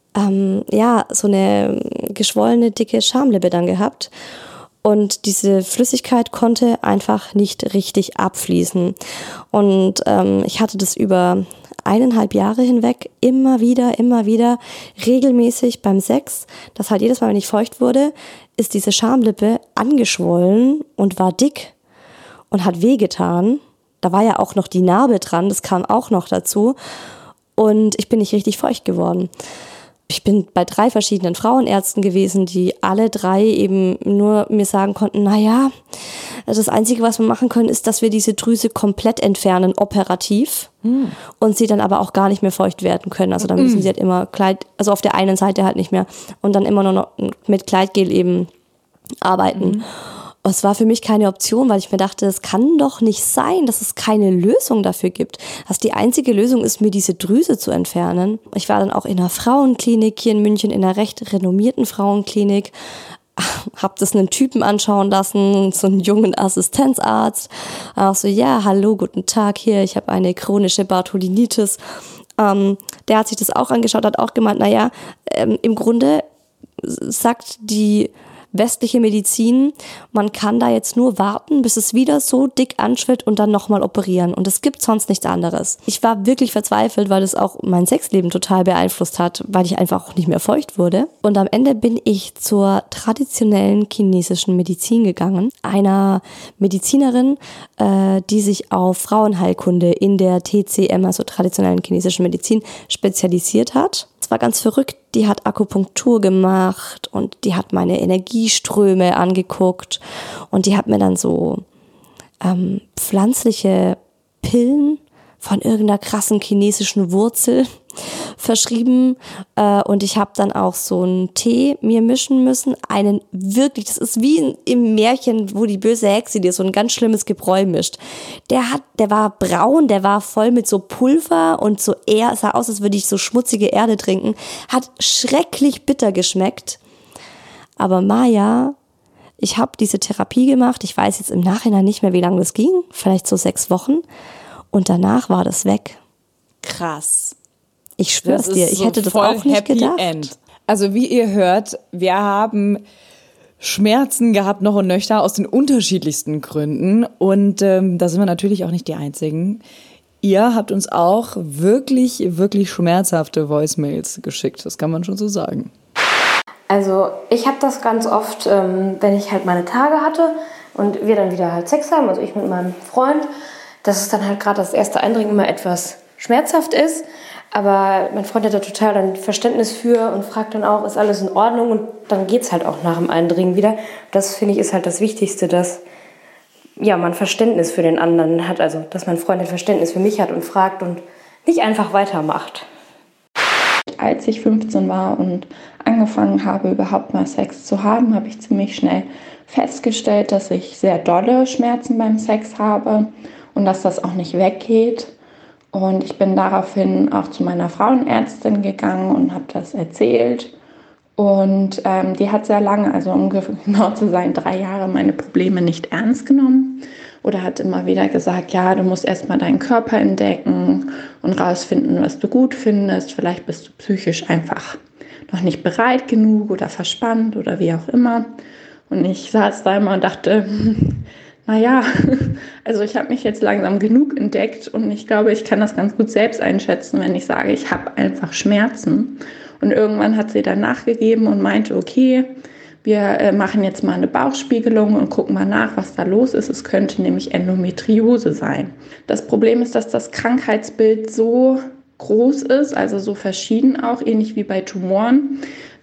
so eine geschwollene, dicke Schamlippe dann gehabt. Und diese Flüssigkeit konnte einfach nicht richtig abfließen. Und ich hatte das über 1,5 Jahre hinweg immer wieder regelmäßig beim Sex, dass halt jedes Mal, wenn ich feucht wurde, ist diese Schamlippe angeschwollen und war dick und hat wehgetan. Da war ja auch noch die Narbe dran, das kam auch noch dazu. Und ich bin nicht richtig feucht geworden. Ich bin bei 3 verschiedenen Frauenärzten gewesen, die alle 3 eben nur mir sagen konnten, naja, das Einzige, was wir machen können, ist, dass wir diese Drüse komplett entfernen, operativ, und sie dann aber auch gar nicht mehr feucht werden können. Also dann müssen sie halt immer also auf der einen Seite halt nicht mehr und dann immer nur noch mit Gleitgel eben arbeiten. Und es war für mich keine Option, weil ich mir dachte, es kann doch nicht sein, dass es keine Lösung dafür gibt. Dass die einzige Lösung ist, mir diese Drüse zu entfernen. Ich war dann auch in einer Frauenklinik hier in München, in einer recht renommierten Frauenklinik. Hab das einen Typen anschauen lassen, so einen jungen Assistenzarzt. Auch so, ja, hallo, guten Tag hier, ich habe eine chronische Bartholinitis. Der hat sich das auch angeschaut, hat auch gemeint, naja, im Grunde sagt die westliche Medizin, man kann da jetzt nur warten, bis es wieder so dick anschwillt und dann nochmal operieren. Und es gibt sonst nichts anderes. Ich war wirklich verzweifelt, weil es auch mein Sexleben total beeinflusst hat, weil ich einfach auch nicht mehr feucht wurde. Und am Ende bin ich zur traditionellen chinesischen Medizin gegangen. Einer Medizinerin, die sich auf Frauenheilkunde in der TCM, also traditionellen chinesischen Medizin, spezialisiert hat. Es war ganz verrückt, die hat Akupunktur gemacht und die hat meine Energieströme angeguckt und die hat mir dann so pflanzliche Pillen von irgendeiner krassen chinesischen Wurzel verschrieben und ich habe dann auch so einen Tee mir mischen müssen, das ist wie im Märchen, wo die böse Hexe dir so ein ganz schlimmes Gebräu mischt. Der war braun, der war voll mit so Pulver und so sah aus, als würde ich so schmutzige Erde trinken, hat schrecklich bitter geschmeckt. Aber Maja, ich habe diese Therapie gemacht, ich weiß jetzt im Nachhinein nicht mehr, wie lange das ging, vielleicht so 6 Wochen und danach war das weg. Krass. Ich schwör's dir, ich hätte das auch nicht gedacht. End. Also wie ihr hört, wir haben Schmerzen gehabt, noch und nöcher, aus den unterschiedlichsten Gründen. Und da sind wir natürlich auch nicht die Einzigen. Ihr habt uns auch wirklich, wirklich schmerzhafte Voicemails geschickt. Das kann man schon so sagen. Also ich habe das ganz oft, wenn ich halt meine Tage hatte und wir dann wieder halt Sex haben, also ich mit meinem Freund, dass es dann halt gerade das erste Eindringen immer etwas schmerzhaft ist. Aber mein Freund hat da total dann Verständnis für und fragt dann auch, ist alles in Ordnung? Und dann geht's halt auch nach dem Eindringen wieder. Das, finde ich, ist halt das Wichtigste, dass man Verständnis für den anderen hat. Also, dass mein Freund ein Verständnis für mich hat und fragt und nicht einfach weitermacht. Als ich 15 war und angefangen habe, überhaupt mal Sex zu haben, habe ich ziemlich schnell festgestellt, dass ich sehr dolle Schmerzen beim Sex habe und dass das auch nicht weggeht. Und ich bin daraufhin auch zu meiner Frauenärztin gegangen und habe das erzählt. Und die hat sehr lange, also ungefähr genau zu sein, 3 Jahre, meine Probleme nicht ernst genommen. Oder hat immer wieder gesagt, ja, du musst erstmal deinen Körper entdecken und rausfinden, was du gut findest. Vielleicht bist du psychisch einfach noch nicht bereit genug oder verspannt oder wie auch immer. Und ich saß da immer und dachte, naja, also ich habe mich jetzt langsam genug entdeckt und ich glaube, ich kann das ganz gut selbst einschätzen, wenn ich sage, ich habe einfach Schmerzen. Und irgendwann hat sie dann nachgegeben und meinte, okay, wir machen jetzt mal eine Bauchspiegelung und gucken mal nach, was da los ist. Es könnte nämlich Endometriose sein. Das Problem ist, dass das Krankheitsbild so groß ist, also so verschieden auch, ähnlich wie bei Tumoren,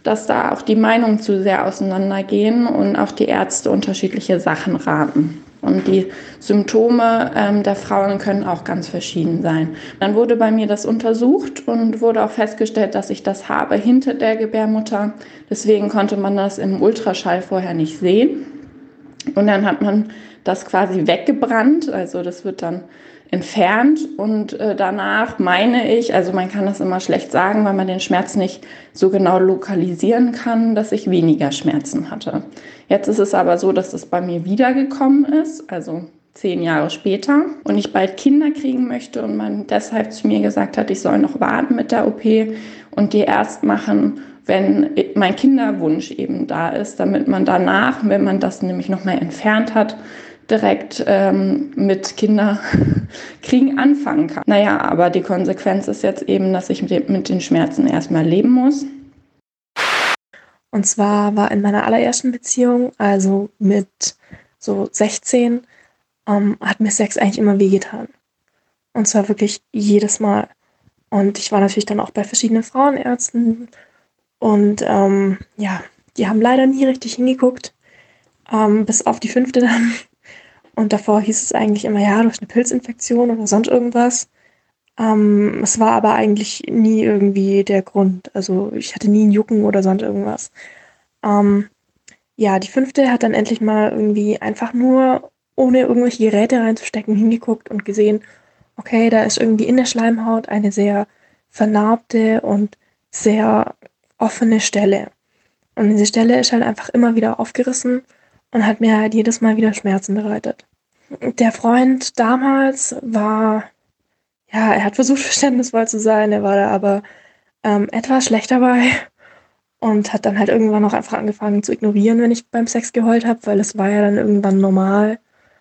dass da auch die Meinungen zu sehr auseinandergehen und auch die Ärzte unterschiedliche Sachen raten. Und die Symptome der Frauen können auch ganz verschieden sein. Dann wurde bei mir das untersucht und wurde auch festgestellt, dass ich das habe hinter der Gebärmutter. Deswegen konnte man das im Ultraschall vorher nicht sehen. Und dann hat man das quasi weggebrannt, also das wird dann entfernt und danach meine ich, also man kann das immer schlecht sagen, weil man den Schmerz nicht so genau lokalisieren kann, dass ich weniger Schmerzen hatte. Jetzt ist es aber so, dass es bei mir wiedergekommen ist, also 10 Jahre später und ich bald Kinder kriegen möchte und man deshalb zu mir gesagt hat, ich soll noch warten mit der OP und die erst machen, wenn mein Kinderwunsch eben da ist, damit man danach, wenn man das nämlich nochmal entfernt hat, direkt mit Kinderkriegen anfangen kann. Naja, aber die Konsequenz ist jetzt eben, dass ich mit den Schmerzen erstmal leben muss. Und zwar war in meiner allerersten Beziehung, also mit so 16, hat mir Sex eigentlich immer wehgetan. Und zwar wirklich jedes Mal. Und ich war natürlich dann auch bei verschiedenen Frauenärzten. Und die haben leider nie richtig hingeguckt, bis auf die 5. dann. Und davor hieß es eigentlich immer, ja, du hast eine Pilzinfektion oder sonst irgendwas. Es war aber eigentlich nie irgendwie der Grund. Also ich hatte nie einen Jucken oder sonst irgendwas. Die 5. hat dann endlich mal irgendwie einfach nur, ohne irgendwelche Geräte reinzustecken, hingeguckt und gesehen, okay, da ist irgendwie in der Schleimhaut eine sehr vernarbte und sehr offene Stelle. Und diese Stelle ist halt einfach immer wieder aufgerissen und hat mir halt jedes Mal wieder Schmerzen bereitet. Der Freund damals war, er hat versucht, verständnisvoll zu sein, er war da aber etwas schlecht dabei und hat dann halt irgendwann auch einfach angefangen zu ignorieren, wenn ich beim Sex geheult habe, weil es war ja dann irgendwann normal.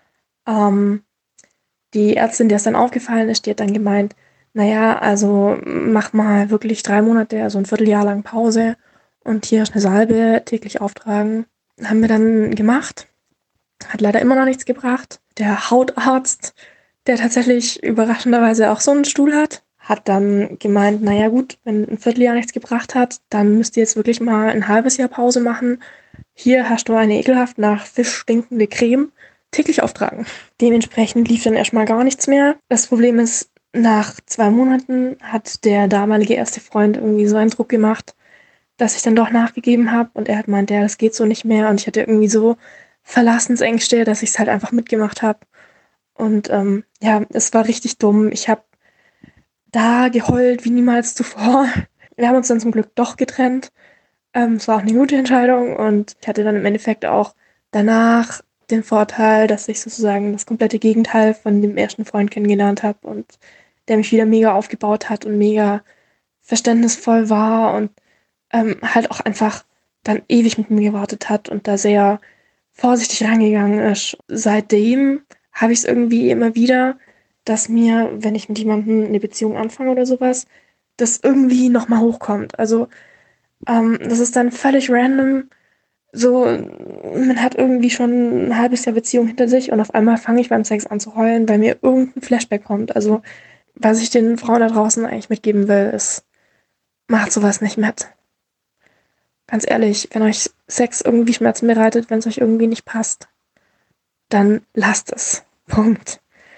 Die Ärztin, der es dann aufgefallen ist, die hat dann gemeint, also mach mal wirklich 3 Monate, also ein Vierteljahr lang Pause und hier ist eine Salbe, täglich auftragen. Haben wir dann gemacht. Hat leider immer noch nichts gebracht. Der Hautarzt, der tatsächlich überraschenderweise auch so einen Stuhl hat dann gemeint, gut, wenn ein Vierteljahr nichts gebracht hat, dann müsst ihr jetzt wirklich mal ein halbes Jahr Pause machen. Hier hast du eine ekelhaft nach Fisch stinkende Creme, täglich auftragen. Dementsprechend lief dann erstmal gar nichts mehr. Das Problem ist, nach 2 Monaten hat der damalige erste Freund irgendwie so einen Druck gemacht, dass ich dann doch nachgegeben habe und er hat gemeint, das geht so nicht mehr und ich hatte irgendwie so Verlassensängste, dass ich es halt einfach mitgemacht habe und es war richtig dumm. Ich habe da geheult wie niemals zuvor. Wir haben uns dann zum Glück doch getrennt. Es war auch eine gute Entscheidung und ich hatte dann im Endeffekt auch danach den Vorteil, dass ich sozusagen das komplette Gegenteil von dem ersten Freund kennengelernt habe und der mich wieder mega aufgebaut hat und mega verständnisvoll war und halt auch einfach dann ewig mit mir gewartet hat und da sehr vorsichtig rangegangen ist. Seitdem habe ich es irgendwie immer wieder, dass mir, wenn ich mit jemandem eine Beziehung anfange oder sowas, das irgendwie nochmal hochkommt. Also das ist dann völlig random. So, man hat irgendwie schon ein halbes Jahr Beziehung hinter sich und auf einmal fange ich beim Sex an zu heulen, weil mir irgendein Flashback kommt. Also was ich den Frauen da draußen eigentlich mitgeben will, ist, macht sowas nicht mit. Ganz ehrlich, wenn euch Sex irgendwie Schmerzen bereitet, wenn es euch irgendwie nicht passt, dann lasst es. Punkt.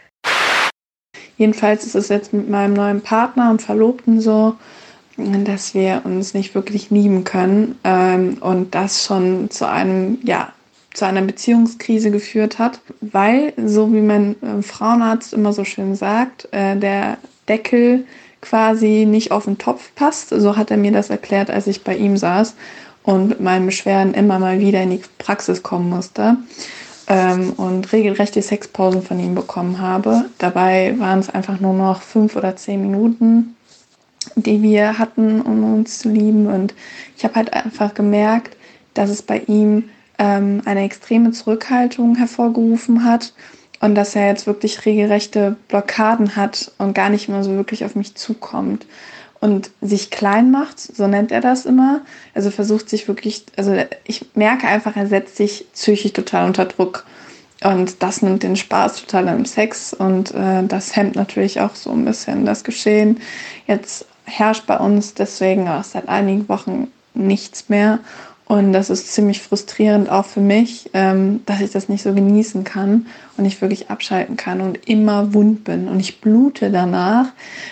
Jedenfalls ist es jetzt mit meinem neuen Partner und Verlobten so, dass wir uns nicht wirklich lieben können und das schon zu einer Beziehungskrise geführt hat, weil, so wie mein Frauenarzt immer so schön sagt, der Deckel quasi nicht auf den Topf passt. So hat er mir das erklärt, als ich bei ihm saß und mit meinen Beschwerden immer mal wieder in die Praxis kommen musste und regelrechte Sexpausen von ihm bekommen habe. Dabei waren es einfach nur noch 5 oder 10 Minuten, die wir hatten, um uns zu lieben. Und ich habe halt einfach gemerkt, dass es bei ihm eine extreme Zurückhaltung hervorgerufen hat und dass er jetzt wirklich regelrechte Blockaden hat und gar nicht mehr so wirklich auf mich zukommt und sich klein macht, so nennt er das immer. Also versucht sich wirklich, also ich merke einfach, er setzt sich psychisch total unter Druck und das nimmt den Spaß total am Sex und das hemmt natürlich auch so ein bisschen das Geschehen. Jetzt herrscht bei uns deswegen auch seit einigen Wochen nichts mehr. Und das ist ziemlich frustrierend auch für mich, dass ich das nicht so genießen kann und nicht wirklich abschalten kann und immer wund bin. Und ich blute danach,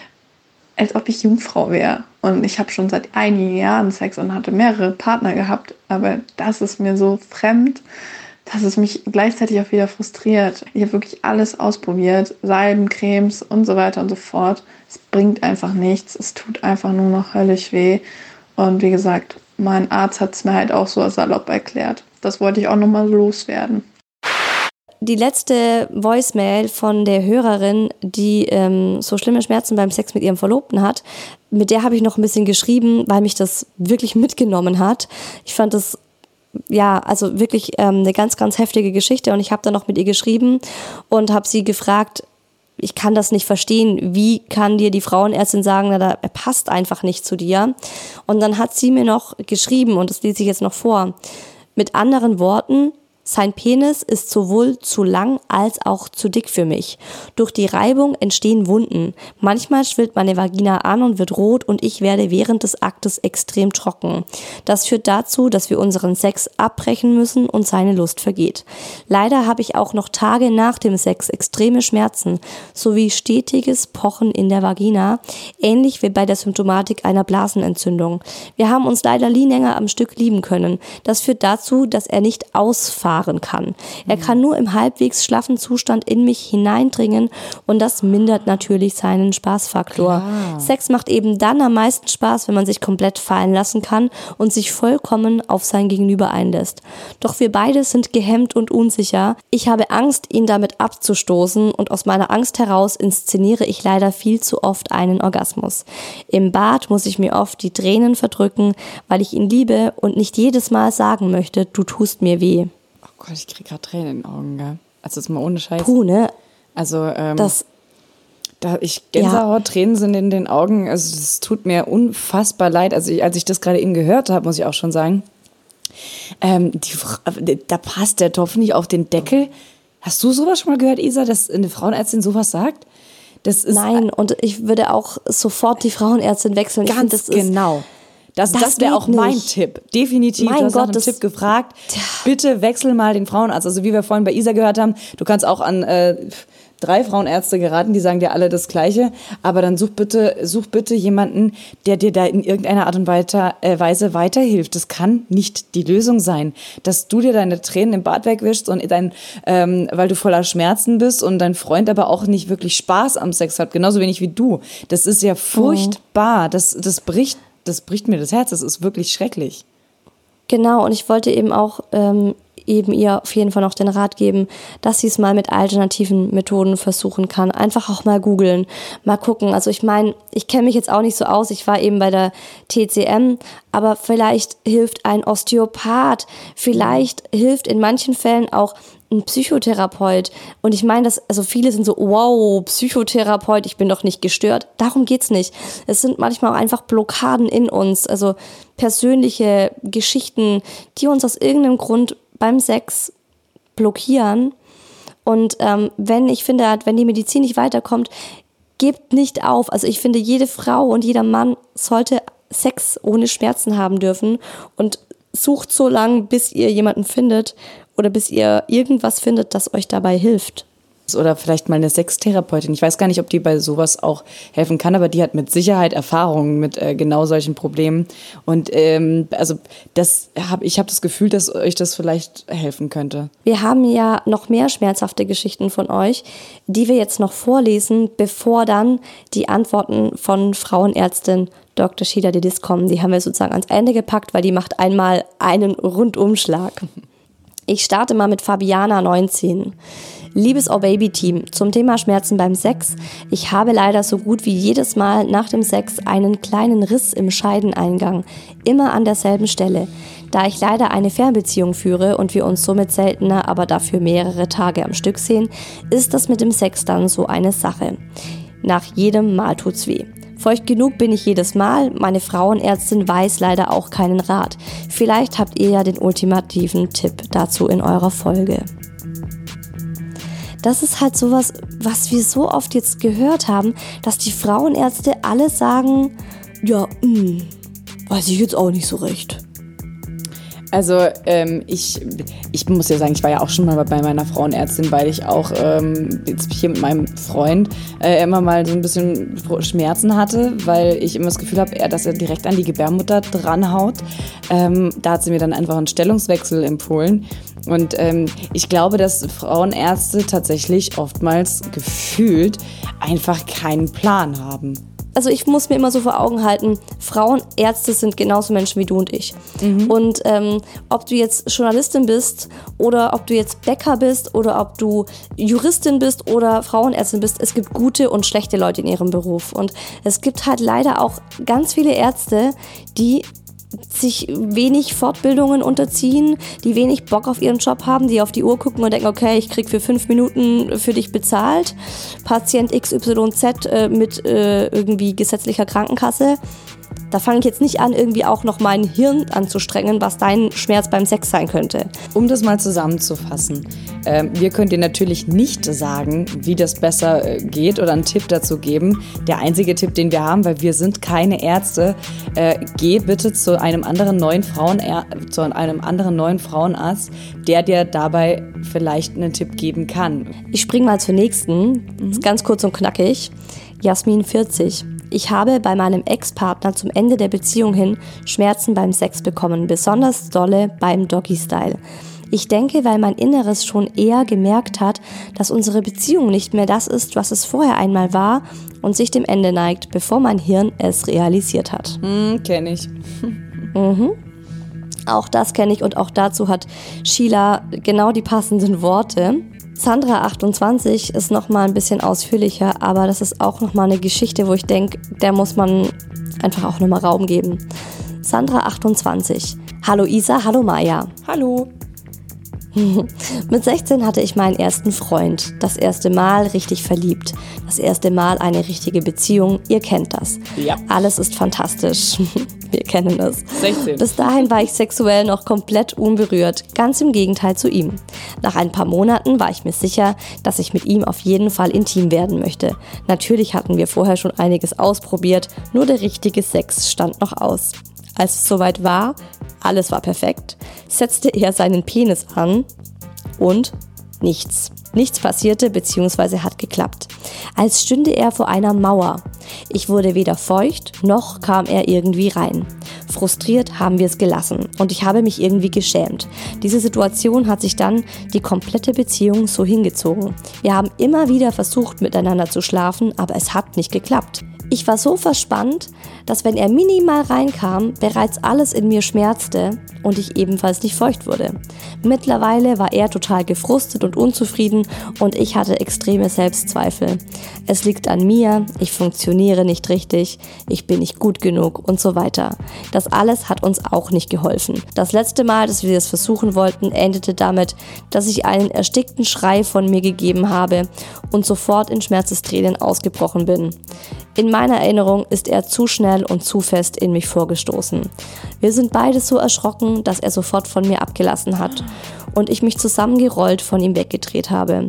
als ob ich Jungfrau wäre. Und ich habe schon seit einigen Jahren Sex und hatte mehrere Partner gehabt. Aber das ist mir so fremd, dass es mich gleichzeitig auch wieder frustriert. Ich habe wirklich alles ausprobiert, Salben, Cremes und so weiter und so fort. Es bringt einfach nichts. Es tut einfach nur noch höllisch weh. Und wie gesagt, mein Arzt hat es mir halt auch so salopp erklärt. Das wollte ich auch nochmal loswerden. Die letzte Voicemail von der Hörerin, die so schlimme Schmerzen beim Sex mit ihrem Verlobten hat, mit der habe ich noch ein bisschen geschrieben, weil mich das wirklich mitgenommen hat. Ich fand das also wirklich eine ganz, ganz heftige Geschichte und ich habe dann noch mit ihr geschrieben und habe sie gefragt, ich kann das nicht verstehen, wie kann dir die Frauenärztin sagen, er passt einfach nicht zu dir? Und dann hat sie mir noch geschrieben, und das lese ich jetzt noch vor, mit anderen Worten: Sein Penis ist sowohl zu lang als auch zu dick für mich. Durch die Reibung entstehen Wunden. Manchmal schwillt meine Vagina an und wird rot und ich werde während des Aktes extrem trocken. Das führt dazu, dass wir unseren Sex abbrechen müssen und seine Lust vergeht. Leider habe ich auch noch Tage nach dem Sex extreme Schmerzen sowie stetiges Pochen in der Vagina, ähnlich wie bei der Symptomatik einer Blasenentzündung. Wir haben uns leider nie länger am Stück lieben können. Das führt dazu, dass er nicht ausfahren kann. Er kann nur im halbwegs schlaffen Zustand in mich hineindringen und das mindert natürlich seinen Spaßfaktor. Klar. Sex macht eben dann am meisten Spaß, wenn man sich komplett fallen lassen kann und sich vollkommen auf sein Gegenüber einlässt. Doch wir beide sind gehemmt und unsicher. Ich habe Angst, ihn damit abzustoßen und aus meiner Angst heraus inszeniere ich leider viel zu oft einen Orgasmus. Im Bad muss ich mir oft die Tränen verdrücken, weil ich ihn liebe und nicht jedes Mal sagen möchte, du tust mir weh. Oh Gott, ich kriege gerade Tränen in den Augen, gell? Also ist mal ohne Scheiß. Puh, ne? Also, Gänsehaut, Tränen sind in den Augen. Also es tut mir unfassbar leid. Also als ich das gerade eben gehört habe, muss ich auch schon sagen, da passt der Topf nicht auf den Deckel. Hast du sowas schon mal gehört, Isa, dass eine Frauenärztin sowas sagt? Das ist Nein, und ich würde auch sofort die Frauenärztin wechseln. Ganz genau. Das wäre auch mein Tipp. Definitiv. Du hast nach einem Tipp gefragt. Bitte wechsel mal den Frauenarzt. Also wie wir vorhin bei Isa gehört haben, du kannst auch an 3 Frauenärzte geraten, die sagen dir alle das Gleiche. Aber dann such bitte jemanden, der dir da in irgendeiner Art und Weise weiterhilft. Das kann nicht die Lösung sein, dass du dir deine Tränen im Bad wegwischst und weil du voller Schmerzen bist und dein Freund aber auch nicht wirklich Spaß am Sex hat, genauso wenig wie du. Das ist ja furchtbar. Das bricht mir das Herz, das ist wirklich schrecklich. Genau, und ich wollte eben auch ihr auf jeden Fall noch den Rat geben, dass sie es mal mit alternativen Methoden versuchen kann. Einfach auch mal googeln, mal gucken. Also ich meine, ich kenne mich jetzt auch nicht so aus, ich war eben bei der TCM, aber vielleicht hilft ein Osteopath, vielleicht hilft in manchen Fällen auch ein Psychotherapeut. Und ich meine, viele sind so, wow, Psychotherapeut, ich bin doch nicht gestört. Darum geht's nicht. Es sind manchmal auch einfach Blockaden in uns, also persönliche Geschichten, die uns aus irgendeinem Grund beim Sex blockieren. Und wenn die Medizin nicht weiterkommt, gebt nicht auf. Also ich finde, jede Frau und jeder Mann sollte Sex ohne Schmerzen haben dürfen und sucht so lange, bis ihr jemanden findet oder bis ihr irgendwas findet, das euch dabei hilft. Oder vielleicht mal eine Sextherapeutin. Ich weiß gar nicht, ob die bei sowas auch helfen kann, aber die hat mit Sicherheit Erfahrungen mit genau solchen Problemen. Und ich habe das Gefühl, dass euch das vielleicht helfen könnte. Wir haben ja noch mehr schmerzhafte Geschichten von euch, die wir jetzt noch vorlesen, bevor dann die Antworten von Frauenärztin Dr. Shida Dedis kommen. Die haben wir sozusagen ans Ende gepackt, weil die macht einmal einen Rundumschlag. Ich starte mal mit Fabiana, 19. Liebes Oh-Baby-Team, zum Thema Schmerzen beim Sex. Ich habe leider so gut wie jedes Mal nach dem Sex einen kleinen Riss im Scheideneingang, immer an derselben Stelle. Da ich leider eine Fernbeziehung führe und wir uns somit seltener, aber dafür mehrere Tage am Stück sehen, ist das mit dem Sex dann so eine Sache. Nach jedem Mal tut's weh. Feucht genug bin ich jedes Mal, meine Frauenärztin weiß leider auch keinen Rat. Vielleicht habt ihr ja den ultimativen Tipp dazu in eurer Folge. Das ist halt sowas, was wir so oft jetzt gehört haben, dass die Frauenärzte alle sagen, ja, Weiß ich jetzt auch nicht so recht. Also ich muss ja sagen, ich war ja auch schon mal bei meiner Frauenärztin, weil ich auch jetzt hier mit meinem Freund immer mal so ein bisschen Schmerzen hatte, weil ich immer das Gefühl habe, dass er direkt an die Gebärmutter dranhaut. Da hat sie mir dann einfach einen Stellungswechsel empfohlen. Und ich glaube, dass Frauenärzte tatsächlich oftmals gefühlt einfach keinen Plan haben. Also ich muss mir immer so vor Augen halten, Frauenärzte sind genauso Menschen wie du und ich. Und ob du jetzt Journalistin bist oder ob du jetzt Bäcker bist oder ob du Juristin bist oder Frauenärztin bist, es gibt gute und schlechte Leute in ihrem Beruf. Und es gibt halt leider auch ganz viele Ärzte, die sich wenig Fortbildungen unterziehen, die wenig Bock auf ihren Job haben, die auf die Uhr gucken und denken, okay, ich krieg für 5 Minuten für dich bezahlt. Patient XYZ mit irgendwie gesetzlicher Krankenkasse. Da fange ich jetzt nicht an, irgendwie auch noch mein Hirn anzustrengen, was dein Schmerz beim Sex sein könnte. Um das mal zusammenzufassen, wir können dir natürlich nicht sagen, wie das besser geht oder einen Tipp dazu geben. Der einzige Tipp, den wir haben, weil wir sind keine Ärzte, geh bitte zu einem anderen neuen Frauenarzt, der dir dabei vielleicht einen Tipp geben kann. Ich springe mal zur nächsten, ist ganz kurz und knackig. Jasmin 40. Ich habe bei meinem Ex-Partner zum Ende der Beziehung hin Schmerzen beim Sex bekommen, besonders dolle beim Doggy-Style. Ich denke, weil mein Inneres schon eher gemerkt hat, dass unsere Beziehung nicht mehr das ist, was es vorher einmal war und sich dem Ende neigt, bevor mein Hirn es realisiert hat. Kenn ich. Auch das kenne ich und auch dazu hat Sheila genau die passenden Worte. Sandra 28 ist nochmal ein bisschen ausführlicher, aber das ist auch nochmal eine Geschichte, wo ich denke, der muss man einfach auch nochmal Raum geben. Sandra 28. Hallo Isa, hallo Maja. Hallo. Mit 16 hatte ich meinen ersten Freund. Das erste Mal richtig verliebt. Das erste Mal eine richtige Beziehung. Ihr kennt das. Ja. Alles ist fantastisch. Wir kennen es. 16. Bis dahin war ich sexuell noch komplett unberührt. Ganz im Gegenteil zu ihm. Nach ein paar Monaten war ich mir sicher, dass ich mit ihm auf jeden Fall intim werden möchte. Natürlich hatten wir vorher schon einiges ausprobiert, nur der richtige Sex stand noch aus. Als es soweit war, alles war perfekt, setzte er seinen Penis an und nichts. Nichts passierte bzw. hat geklappt. Als stünde er vor einer Mauer. Ich wurde weder feucht, noch kam er irgendwie rein. Frustriert haben wir es gelassen und ich habe mich irgendwie geschämt. Diese Situation hat sich dann die komplette Beziehung so hingezogen. Wir haben immer wieder versucht, miteinander zu schlafen, aber es hat nicht geklappt. Ich war so verspannt, dass wenn er minimal reinkam, bereits alles in mir schmerzte und ich ebenfalls nicht feucht wurde. Mittlerweile war er total gefrustet und unzufrieden und ich hatte extreme Selbstzweifel. Es liegt an mir, ich funktioniere nicht richtig, ich bin nicht gut genug und so weiter. Das alles hat uns auch nicht geholfen. Das letzte Mal, dass wir es versuchen wollten, endete damit, dass ich einen erstickten Schrei von mir gegeben habe und sofort in Schmerzestränen ausgebrochen bin. In meiner Erinnerung ist er zu schnell und zu fest in mich vorgestoßen. Wir sind beide so erschrocken, dass er sofort von mir abgelassen hat und ich mich zusammengerollt von ihm weggedreht habe.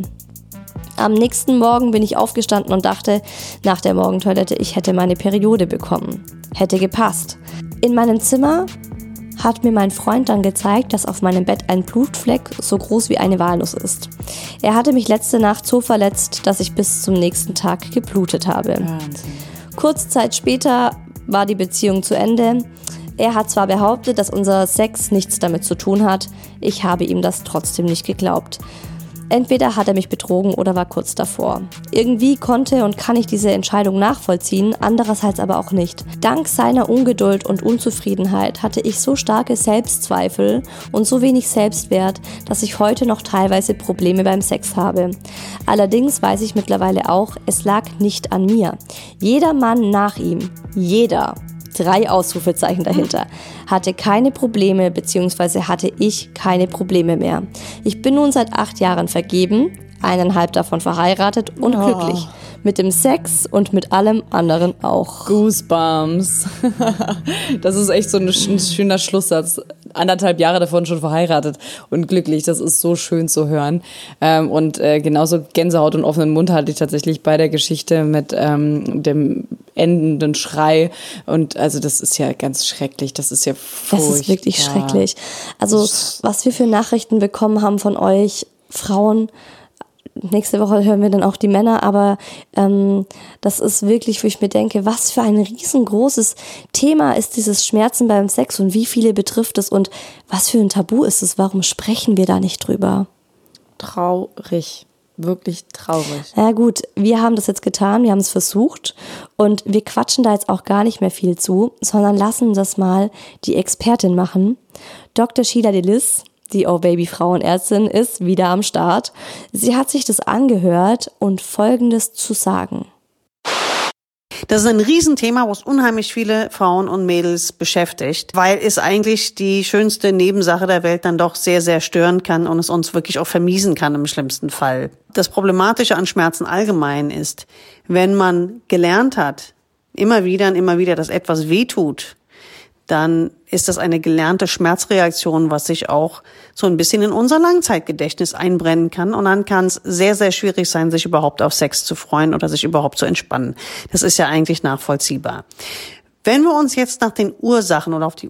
Am nächsten Morgen bin ich aufgestanden und dachte, nach der Morgentoilette, ich hätte meine Periode bekommen. Hätte gepasst. In meinem Zimmer hat mir mein Freund dann gezeigt, dass auf meinem Bett ein Blutfleck so groß wie eine Walnuss ist. Er hatte mich letzte Nacht so verletzt, dass ich bis zum nächsten Tag geblutet habe. Wahnsinn. Kurze Zeit später war die Beziehung zu Ende. Er hat zwar behauptet, dass unser Sex nichts damit zu tun hat, ich habe ihm das trotzdem nicht geglaubt. Entweder hat er mich betrogen oder war kurz davor. Irgendwie konnte und kann ich diese Entscheidung nachvollziehen, andererseits aber auch nicht. Dank seiner Ungeduld und Unzufriedenheit hatte ich so starke Selbstzweifel und so wenig Selbstwert, dass ich heute noch teilweise Probleme beim Sex habe. Allerdings weiß ich mittlerweile auch, es lag nicht an mir. Jeder Mann nach ihm, jeder, 3 Ausrufezeichen dahinter, hatte keine Probleme bzw. hatte ich keine Probleme mehr. Ich bin nun seit 8 Jahren vergeben, 1,5 davon verheiratet und glücklich. Mit dem Sex und mit allem anderen auch. Goosebumps. Das ist echt so ein schöner Schlusssatz. 1,5 Jahre davon schon verheiratet und glücklich. Das ist so schön zu hören. Und genauso Gänsehaut und offenen Mund hatte ich tatsächlich bei der Geschichte mit dem endenden Schrei. Und also das ist ja ganz schrecklich. Das ist ja furchtbar. Das ist wirklich schrecklich. Also was wir für Nachrichten bekommen haben von euch Frauen, nächste Woche hören wir dann auch die Männer, aber das ist wirklich, wo ich mir denke, was für ein riesengroßes Thema ist dieses Schmerzen beim Sex und wie viele betrifft es und was für ein Tabu ist es, warum sprechen wir da nicht drüber? Traurig. Wirklich traurig. Ja gut, wir haben das jetzt getan, wir haben es versucht und wir quatschen da jetzt auch gar nicht mehr viel zu, sondern lassen das mal die Expertin machen. Dr. Sheila Delis, die Oh-Baby-Frauenärztin, ist wieder am Start. Sie hat sich das angehört und Folgendes zu sagen. Das ist ein Riesenthema, was unheimlich viele Frauen und Mädels beschäftigt, weil es eigentlich die schönste Nebensache der Welt dann doch sehr, sehr stören kann und es uns wirklich auch vermiesen kann im schlimmsten Fall. Das Problematische an Schmerzen allgemein ist, wenn man gelernt hat, immer wieder, dass etwas wehtut, dann ist das eine gelernte Schmerzreaktion, was sich auch so ein bisschen in unser Langzeitgedächtnis einbrennen kann. Und dann kann es sehr, sehr schwierig sein, sich überhaupt auf Sex zu freuen oder sich überhaupt zu entspannen. Das ist ja eigentlich nachvollziehbar. Wenn wir uns jetzt nach den Ursachen oder auf die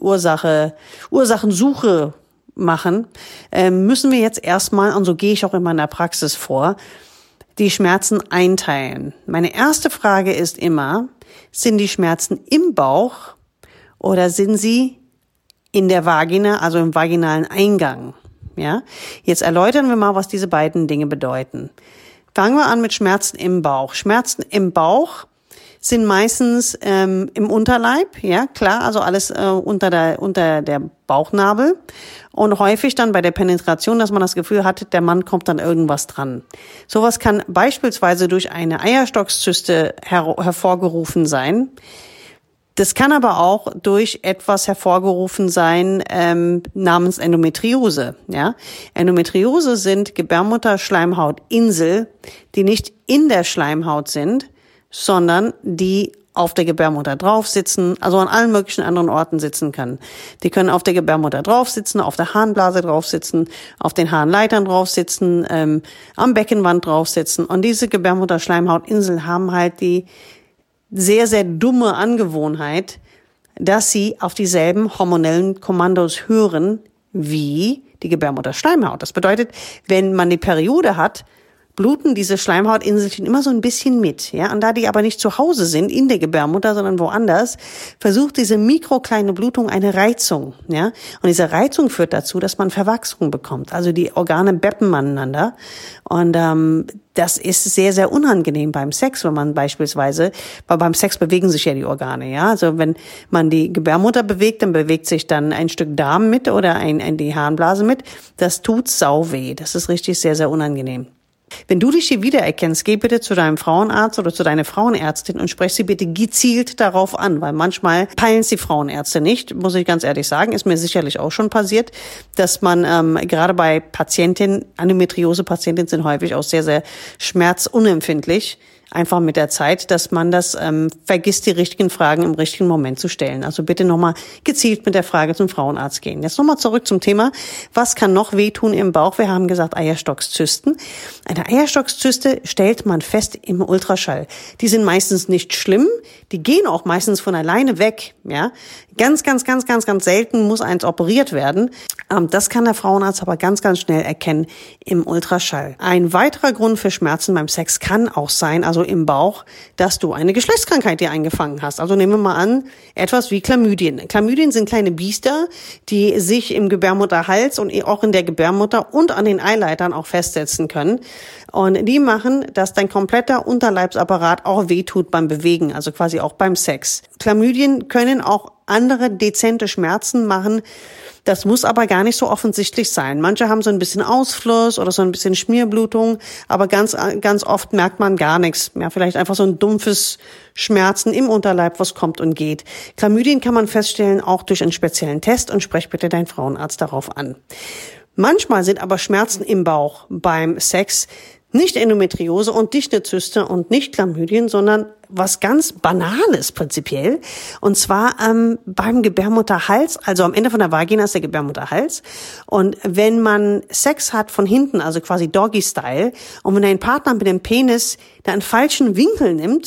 Ursachensuche machen, müssen wir jetzt erstmal, und so gehe ich auch in meiner Praxis vor, die Schmerzen einteilen. Meine erste Frage ist immer, sind die Schmerzen im Bauch oder sind sie in der Vagina, also im vaginalen Eingang? Ja? Jetzt erläutern wir mal, was diese beiden Dinge bedeuten. Fangen wir an mit Schmerzen im Bauch. Schmerzen im Bauch sind meistens im Unterleib, ja klar, also alles unter der Bauchnabel und häufig dann bei der Penetration, dass man das Gefühl hat, der Mann kommt dann irgendwas dran. Sowas kann beispielsweise durch eine Eierstockzyste hervorgerufen sein. Das kann aber auch durch etwas hervorgerufen sein namens Endometriose. Ja? Endometriose sind Gebärmutterschleimhautinsel, die nicht in der Schleimhaut sind, sondern die auf der Gebärmutter drauf sitzen, also an allen möglichen anderen Orten sitzen können. Die können auf der Gebärmutter drauf sitzen, auf der Harnblase drauf sitzen, auf den Harnleitern drauf sitzen, am Beckenwand drauf sitzen. Und diese Gebärmutterschleimhautinsel haben halt die sehr, sehr dumme Angewohnheit, dass sie auf dieselben hormonellen Kommandos hören wie die Gebärmutterschleimhaut. Das bedeutet, wenn man die Periode hat, bluten diese Schleimhautinselchen immer so ein bisschen mit, ja. Und da die aber nicht zu Hause sind in der Gebärmutter, sondern woanders, versucht diese mikrokleine Blutung eine Reizung, ja. Und diese Reizung führt dazu, dass man Verwachsung bekommt. Also die Organe beppen aneinander. Und das ist sehr, sehr unangenehm beim Sex, wenn man beispielsweise, weil beim Sex bewegen sich ja die Organe, ja. Also wenn man die Gebärmutter bewegt, dann bewegt sich dann ein Stück Darm mit oder die Harnblase mit. Das tut sau weh. Das ist richtig sehr, sehr unangenehm. Wenn du dich hier wiedererkennst, geh bitte zu deinem Frauenarzt oder zu deiner Frauenärztin und sprech sie bitte gezielt darauf an, weil manchmal peilen es die Frauenärzte nicht, muss ich ganz ehrlich sagen, ist mir sicherlich auch schon passiert, dass man gerade bei Patientinnen, Endometriose-Patientinnen sind häufig auch sehr, sehr schmerzunempfindlich, einfach mit der Zeit, dass man das vergisst, die richtigen Fragen im richtigen Moment zu stellen. Also bitte nochmal gezielt mit der Frage zum Frauenarzt gehen. Jetzt nochmal zurück zum Thema, was kann noch wehtun im Bauch? Wir haben gesagt Eierstockzysten. Eine Eierstockzyste stellt man fest im Ultraschall. Die sind meistens nicht schlimm, die gehen auch meistens von alleine weg. Ja, ganz selten muss eins operiert werden. Das kann der Frauenarzt aber ganz schnell erkennen im Ultraschall. Ein weiterer Grund für Schmerzen beim Sex kann auch sein, also im Bauch, dass du eine Geschlechtskrankheit dir eingefangen hast. Also nehmen wir mal an, etwas wie Chlamydien. Chlamydien sind kleine Biester, die sich im Gebärmutterhals und auch in der Gebärmutter und an den Eileitern auch festsetzen können. Und die machen, dass dein kompletter Unterleibsapparat auch wehtut beim Bewegen, also quasi auch beim Sex. Chlamydien können auch andere dezente Schmerzen machen. Das muss aber gar nicht so offensichtlich sein. Manche haben so ein bisschen Ausfluss oder so ein bisschen Schmierblutung, aber ganz oft merkt man gar nichts. Ja, vielleicht einfach so ein dumpfes Schmerzen im Unterleib, was kommt und geht. Chlamydien kann man feststellen, auch durch einen speziellen Test, und sprech bitte deinen Frauenarzt darauf an. Manchmal sind aber Schmerzen im Bauch beim Sex nicht Endometriose und nicht eine Zyste und nicht Chlamydien, sondern was ganz Banales prinzipiell. Und zwar beim Gebärmutterhals, also am Ende von der Vagina ist der Gebärmutterhals. Und wenn man Sex hat von hinten, also quasi Doggy-Style, und wenn ein Partner mit dem Penis da einen falschen Winkel nimmt,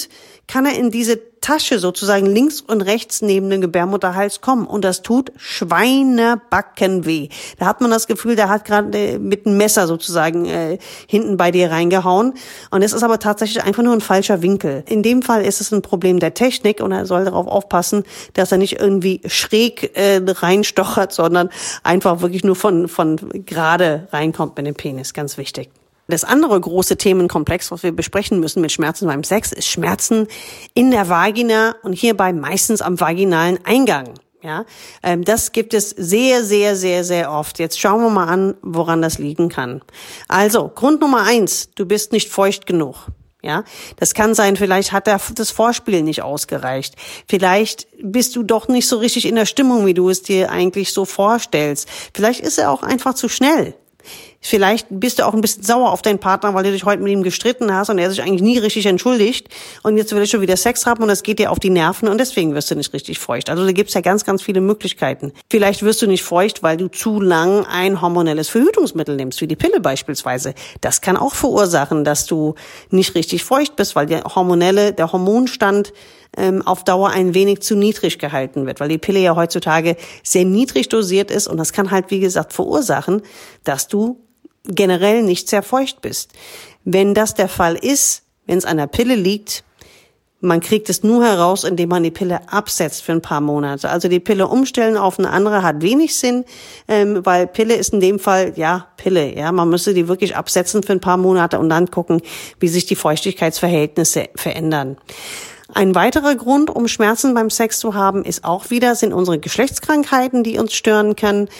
kann er in diese Tasche sozusagen links und rechts neben dem Gebärmutterhals kommen. Und das tut Schweinebacken weh. Da hat man das Gefühl, der hat gerade mit einem Messer sozusagen hinten bei dir reingehauen. Und es ist aber tatsächlich einfach nur ein falscher Winkel. In dem Fall ist es ein Problem der Technik und er soll darauf aufpassen, dass er nicht irgendwie schräg reinstochert, sondern einfach wirklich nur von gerade reinkommt mit dem Penis. Ganz wichtig. Das andere große Themenkomplex, was wir besprechen müssen mit Schmerzen beim Sex, ist Schmerzen in der Vagina und hierbei meistens am vaginalen Eingang. Ja, das gibt es sehr, sehr, sehr, sehr oft. Jetzt schauen wir mal an, woran das liegen kann. Also, Grund Nummer 1, du bist nicht feucht genug. Ja, das kann sein, vielleicht hat das Vorspiel nicht ausgereicht. Vielleicht bist du doch nicht so richtig in der Stimmung, wie du es dir eigentlich so vorstellst. Vielleicht ist er auch einfach zu schnell. Vielleicht bist du auch ein bisschen sauer auf deinen Partner, weil du dich heute mit ihm gestritten hast und er sich eigentlich nie richtig entschuldigt und jetzt will er schon wieder Sex haben und das geht dir auf die Nerven und deswegen wirst du nicht richtig feucht. Also da gibt's ja ganz, ganz viele Möglichkeiten. Vielleicht wirst du nicht feucht, weil du zu lang ein hormonelles Verhütungsmittel nimmst, wie die Pille beispielsweise. Das kann auch verursachen, dass du nicht richtig feucht bist, weil der Hormonstand auf Dauer ein wenig zu niedrig gehalten wird, weil die Pille ja heutzutage sehr niedrig dosiert ist und das kann halt, wie gesagt, verursachen, dass du generell nicht sehr feucht bist. Wenn das der Fall ist, wenn es an der Pille liegt, man kriegt es nur heraus, indem man die Pille absetzt für ein paar Monate. Also die Pille umstellen auf eine andere hat wenig Sinn, weil Pille ist in dem Fall, Pille. Ja, man müsste die wirklich absetzen für ein paar Monate und dann gucken, wie sich die Feuchtigkeitsverhältnisse verändern. Ein weiterer Grund, um Schmerzen beim Sex zu haben, sind unsere Geschlechtskrankheiten, die uns stören können,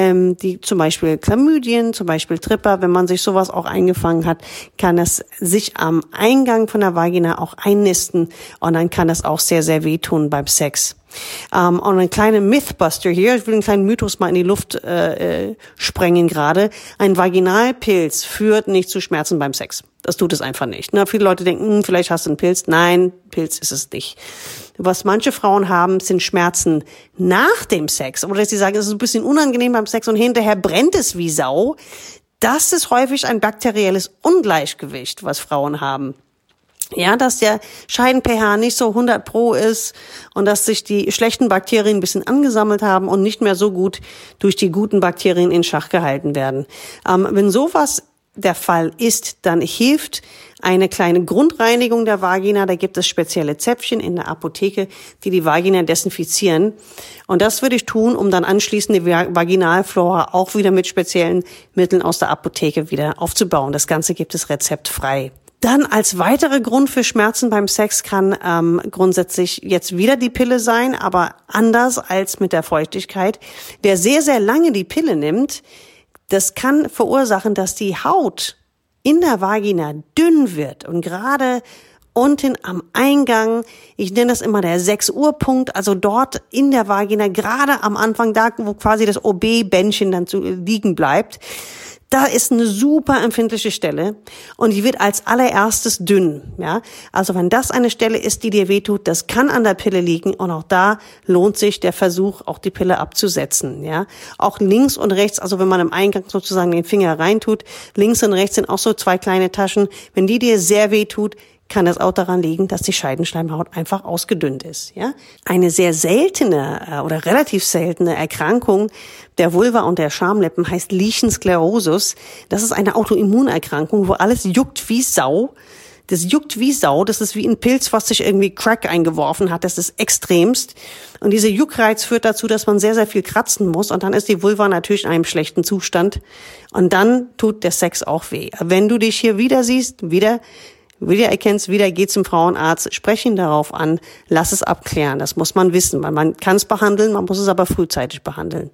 die zum Beispiel Chlamydien, zum Beispiel Tripper. Wenn man sich sowas auch eingefangen hat, kann es sich am Eingang von der Vagina auch einnisten und dann kann das auch sehr, sehr wehtun beim Sex. Und ein kleiner Mythbuster hier, ich will einen kleinen Mythos mal in die Luft sprengen gerade. Ein Vaginalpilz führt nicht zu Schmerzen beim Sex. Das tut es einfach nicht. Viele Leute denken, vielleicht hast du einen Pilz. Nein, Pilz ist es nicht. Was manche Frauen haben, sind Schmerzen nach dem Sex. Oder dass sie sagen, es ist ein bisschen unangenehm beim Sex und hinterher brennt es wie Sau. Das ist häufig ein bakterielles Ungleichgewicht, was Frauen haben. Ja, dass der Scheiden-pH nicht so 100% ist und dass sich die schlechten Bakterien ein bisschen angesammelt haben und nicht mehr so gut durch die guten Bakterien in Schach gehalten werden. Wenn sowas der Fall ist, dann hilft eine kleine Grundreinigung der Vagina. Da gibt es spezielle Zäpfchen in der Apotheke, die die Vagina desinfizieren. Und das würde ich tun, um dann anschließend die Vaginalflora auch wieder mit speziellen Mitteln aus der Apotheke wieder aufzubauen. Das Ganze gibt es rezeptfrei. Dann als weiterer Grund für Schmerzen beim Sex kann grundsätzlich jetzt wieder die Pille sein, aber anders als mit der Feuchtigkeit. Wer sehr, sehr lange die Pille nimmt, das kann verursachen, dass die Haut in der Vagina dünn wird und gerade unten am Eingang, ich nenne das immer der 6-Uhr-Punkt, also dort in der Vagina, gerade am Anfang, da wo quasi das OB-Bändchen dann liegen bleibt, da ist eine super empfindliche Stelle und die wird als allererstes dünn. Ja, also wenn das eine Stelle ist, die dir wehtut, das kann an der Pille liegen und auch da lohnt sich der Versuch, auch die Pille abzusetzen. Ja, auch links und rechts, also wenn man im Eingang sozusagen den Finger reintut, links und rechts sind auch so 2 kleine Taschen. Wenn die dir sehr wehtut, kann das auch daran liegen, dass die Scheidenschleimhaut einfach ausgedünnt ist. Ja, eine sehr seltene oder relativ seltene Erkrankung der Vulva und der Schamlippen heißt Lichensklerosus. Das ist eine Autoimmunerkrankung, wo alles juckt wie Sau. Das juckt wie Sau. Das ist wie ein Pilz, was sich irgendwie Crack eingeworfen hat. Das ist extremst. Und dieser Juckreiz führt dazu, dass man sehr, sehr viel kratzen muss. Und dann ist die Vulva natürlich in einem schlechten Zustand. Und dann tut der Sex auch weh. Wenn du dich hier wieder siehst, wieder erkennst, wieder geh zum Frauenarzt, sprech ihn darauf an, lass es abklären. Das muss man wissen, weil man kann es behandeln, man muss es aber frühzeitig behandeln.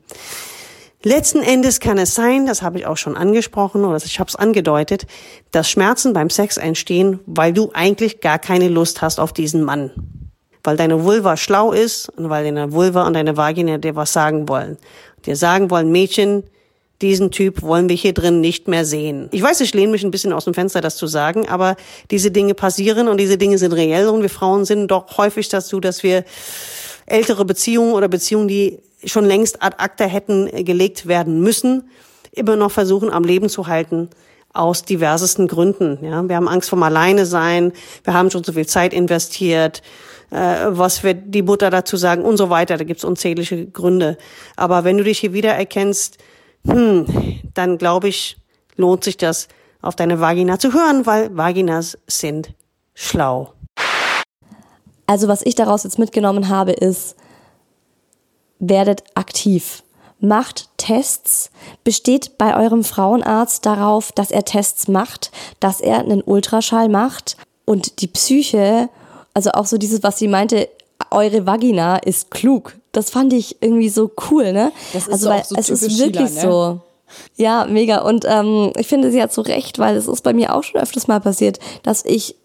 Letzten Endes kann es sein, das habe ich auch schon angesprochen oder ich habe es angedeutet, dass Schmerzen beim Sex entstehen, weil du eigentlich gar keine Lust hast auf diesen Mann. Weil deine Vulva schlau ist und weil deine Vulva und deine Vagina dir was sagen wollen. Dir sagen wollen, Mädchen, diesen Typ wollen wir hier drin nicht mehr sehen. Ich weiß, ich lehne mich ein bisschen aus dem Fenster, das zu sagen, aber diese Dinge passieren und diese Dinge sind reell und wir Frauen sind doch häufig dazu, dass wir ältere Beziehungen oder Beziehungen, die schon längst ad acta hätten gelegt werden müssen, immer noch versuchen am Leben zu halten, aus diversesten Gründen. Ja, wir haben Angst vom Alleinesein, wir haben schon so viel Zeit investiert, was wird die Mutter dazu sagen und so weiter. Da gibt's unzählige Gründe. Aber wenn du dich hier wiedererkennst, dann glaube ich, lohnt sich das, auf deine Vagina zu hören, weil Vaginas sind schlau. Also was ich daraus jetzt mitgenommen habe, ist, werdet aktiv. Macht Tests, besteht bei eurem Frauenarzt darauf, dass er Tests macht, dass er einen Ultraschall macht und die Psyche, also auch so dieses, was sie meinte, eure Vagina ist klug. Das fand ich irgendwie so cool, ne? Das ist also so weil auch so es ist typisch wirklich Sheila, ne? so. Ja, mega. Und ich finde, sie hat so recht, weil es ist bei mir auch schon öfters mal passiert, dass ich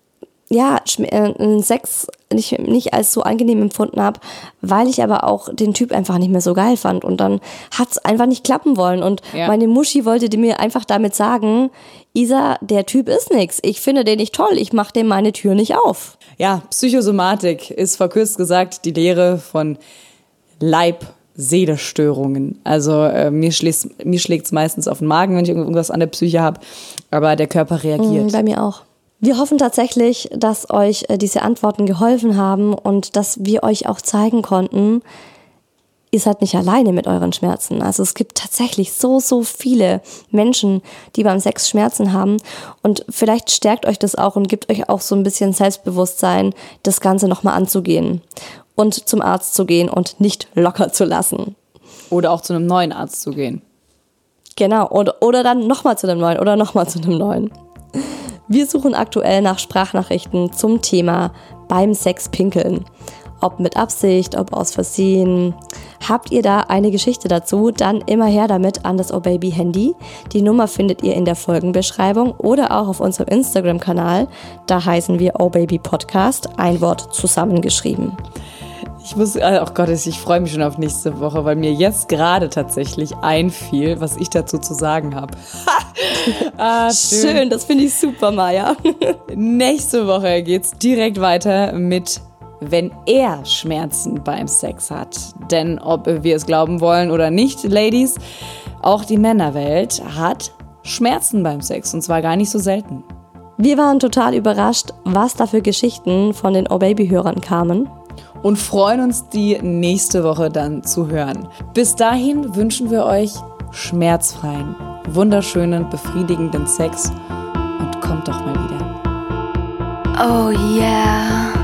Sex nicht als so angenehm empfunden habe, weil ich aber auch den Typ einfach nicht mehr so geil fand und dann hat's einfach nicht klappen wollen und meine Muschi wollte mir einfach damit sagen, Isa, der Typ ist nix, ich finde den nicht toll, ich mach dem meine Tür nicht auf. Ja, Psychosomatik ist verkürzt gesagt die Lehre von Leib-Seele-Störungen. Also mir schlägt's meistens auf den Magen, wenn ich irgendwas an der Psyche habe, aber der Körper reagiert. Bei mir auch. Wir hoffen tatsächlich, dass euch diese Antworten geholfen haben und dass wir euch auch zeigen konnten, ihr seid nicht alleine mit euren Schmerzen. Also es gibt tatsächlich so viele Menschen, die beim Sex Schmerzen haben und vielleicht stärkt euch das auch und gibt euch auch so ein bisschen Selbstbewusstsein, das Ganze nochmal anzugehen und zum Arzt zu gehen und nicht locker zu lassen. Oder auch zu einem neuen Arzt zu gehen. Genau, oder dann nochmal zu einem neuen oder nochmal zu einem neuen. Wir suchen aktuell nach Sprachnachrichten zum Thema beim Sex pinkeln. Ob mit Absicht, ob aus Versehen. Habt ihr da eine Geschichte dazu, dann immer her damit an das OhBaby-Handy. Die Nummer findet ihr in der Folgenbeschreibung oder auch auf unserem Instagram-Kanal. Da heißen wir OhBaby-Podcast, ein Wort zusammengeschrieben. Ich freue mich schon auf nächste Woche, weil mir jetzt gerade tatsächlich einfiel, was ich dazu zu sagen habe. Schön, das finde ich super, Maja. Nächste Woche geht's direkt weiter mit, wenn er Schmerzen beim Sex hat. Denn ob wir es glauben wollen oder nicht, Ladies, auch die Männerwelt hat Schmerzen beim Sex und zwar gar nicht so selten. Wir waren total überrascht, was da für Geschichten von den OhBaby-Hörern kamen. Und freuen uns, die nächste Woche dann zu hören. Bis dahin wünschen wir euch schmerzfreien, wunderschönen, befriedigenden Sex und kommt doch mal wieder. Oh yeah.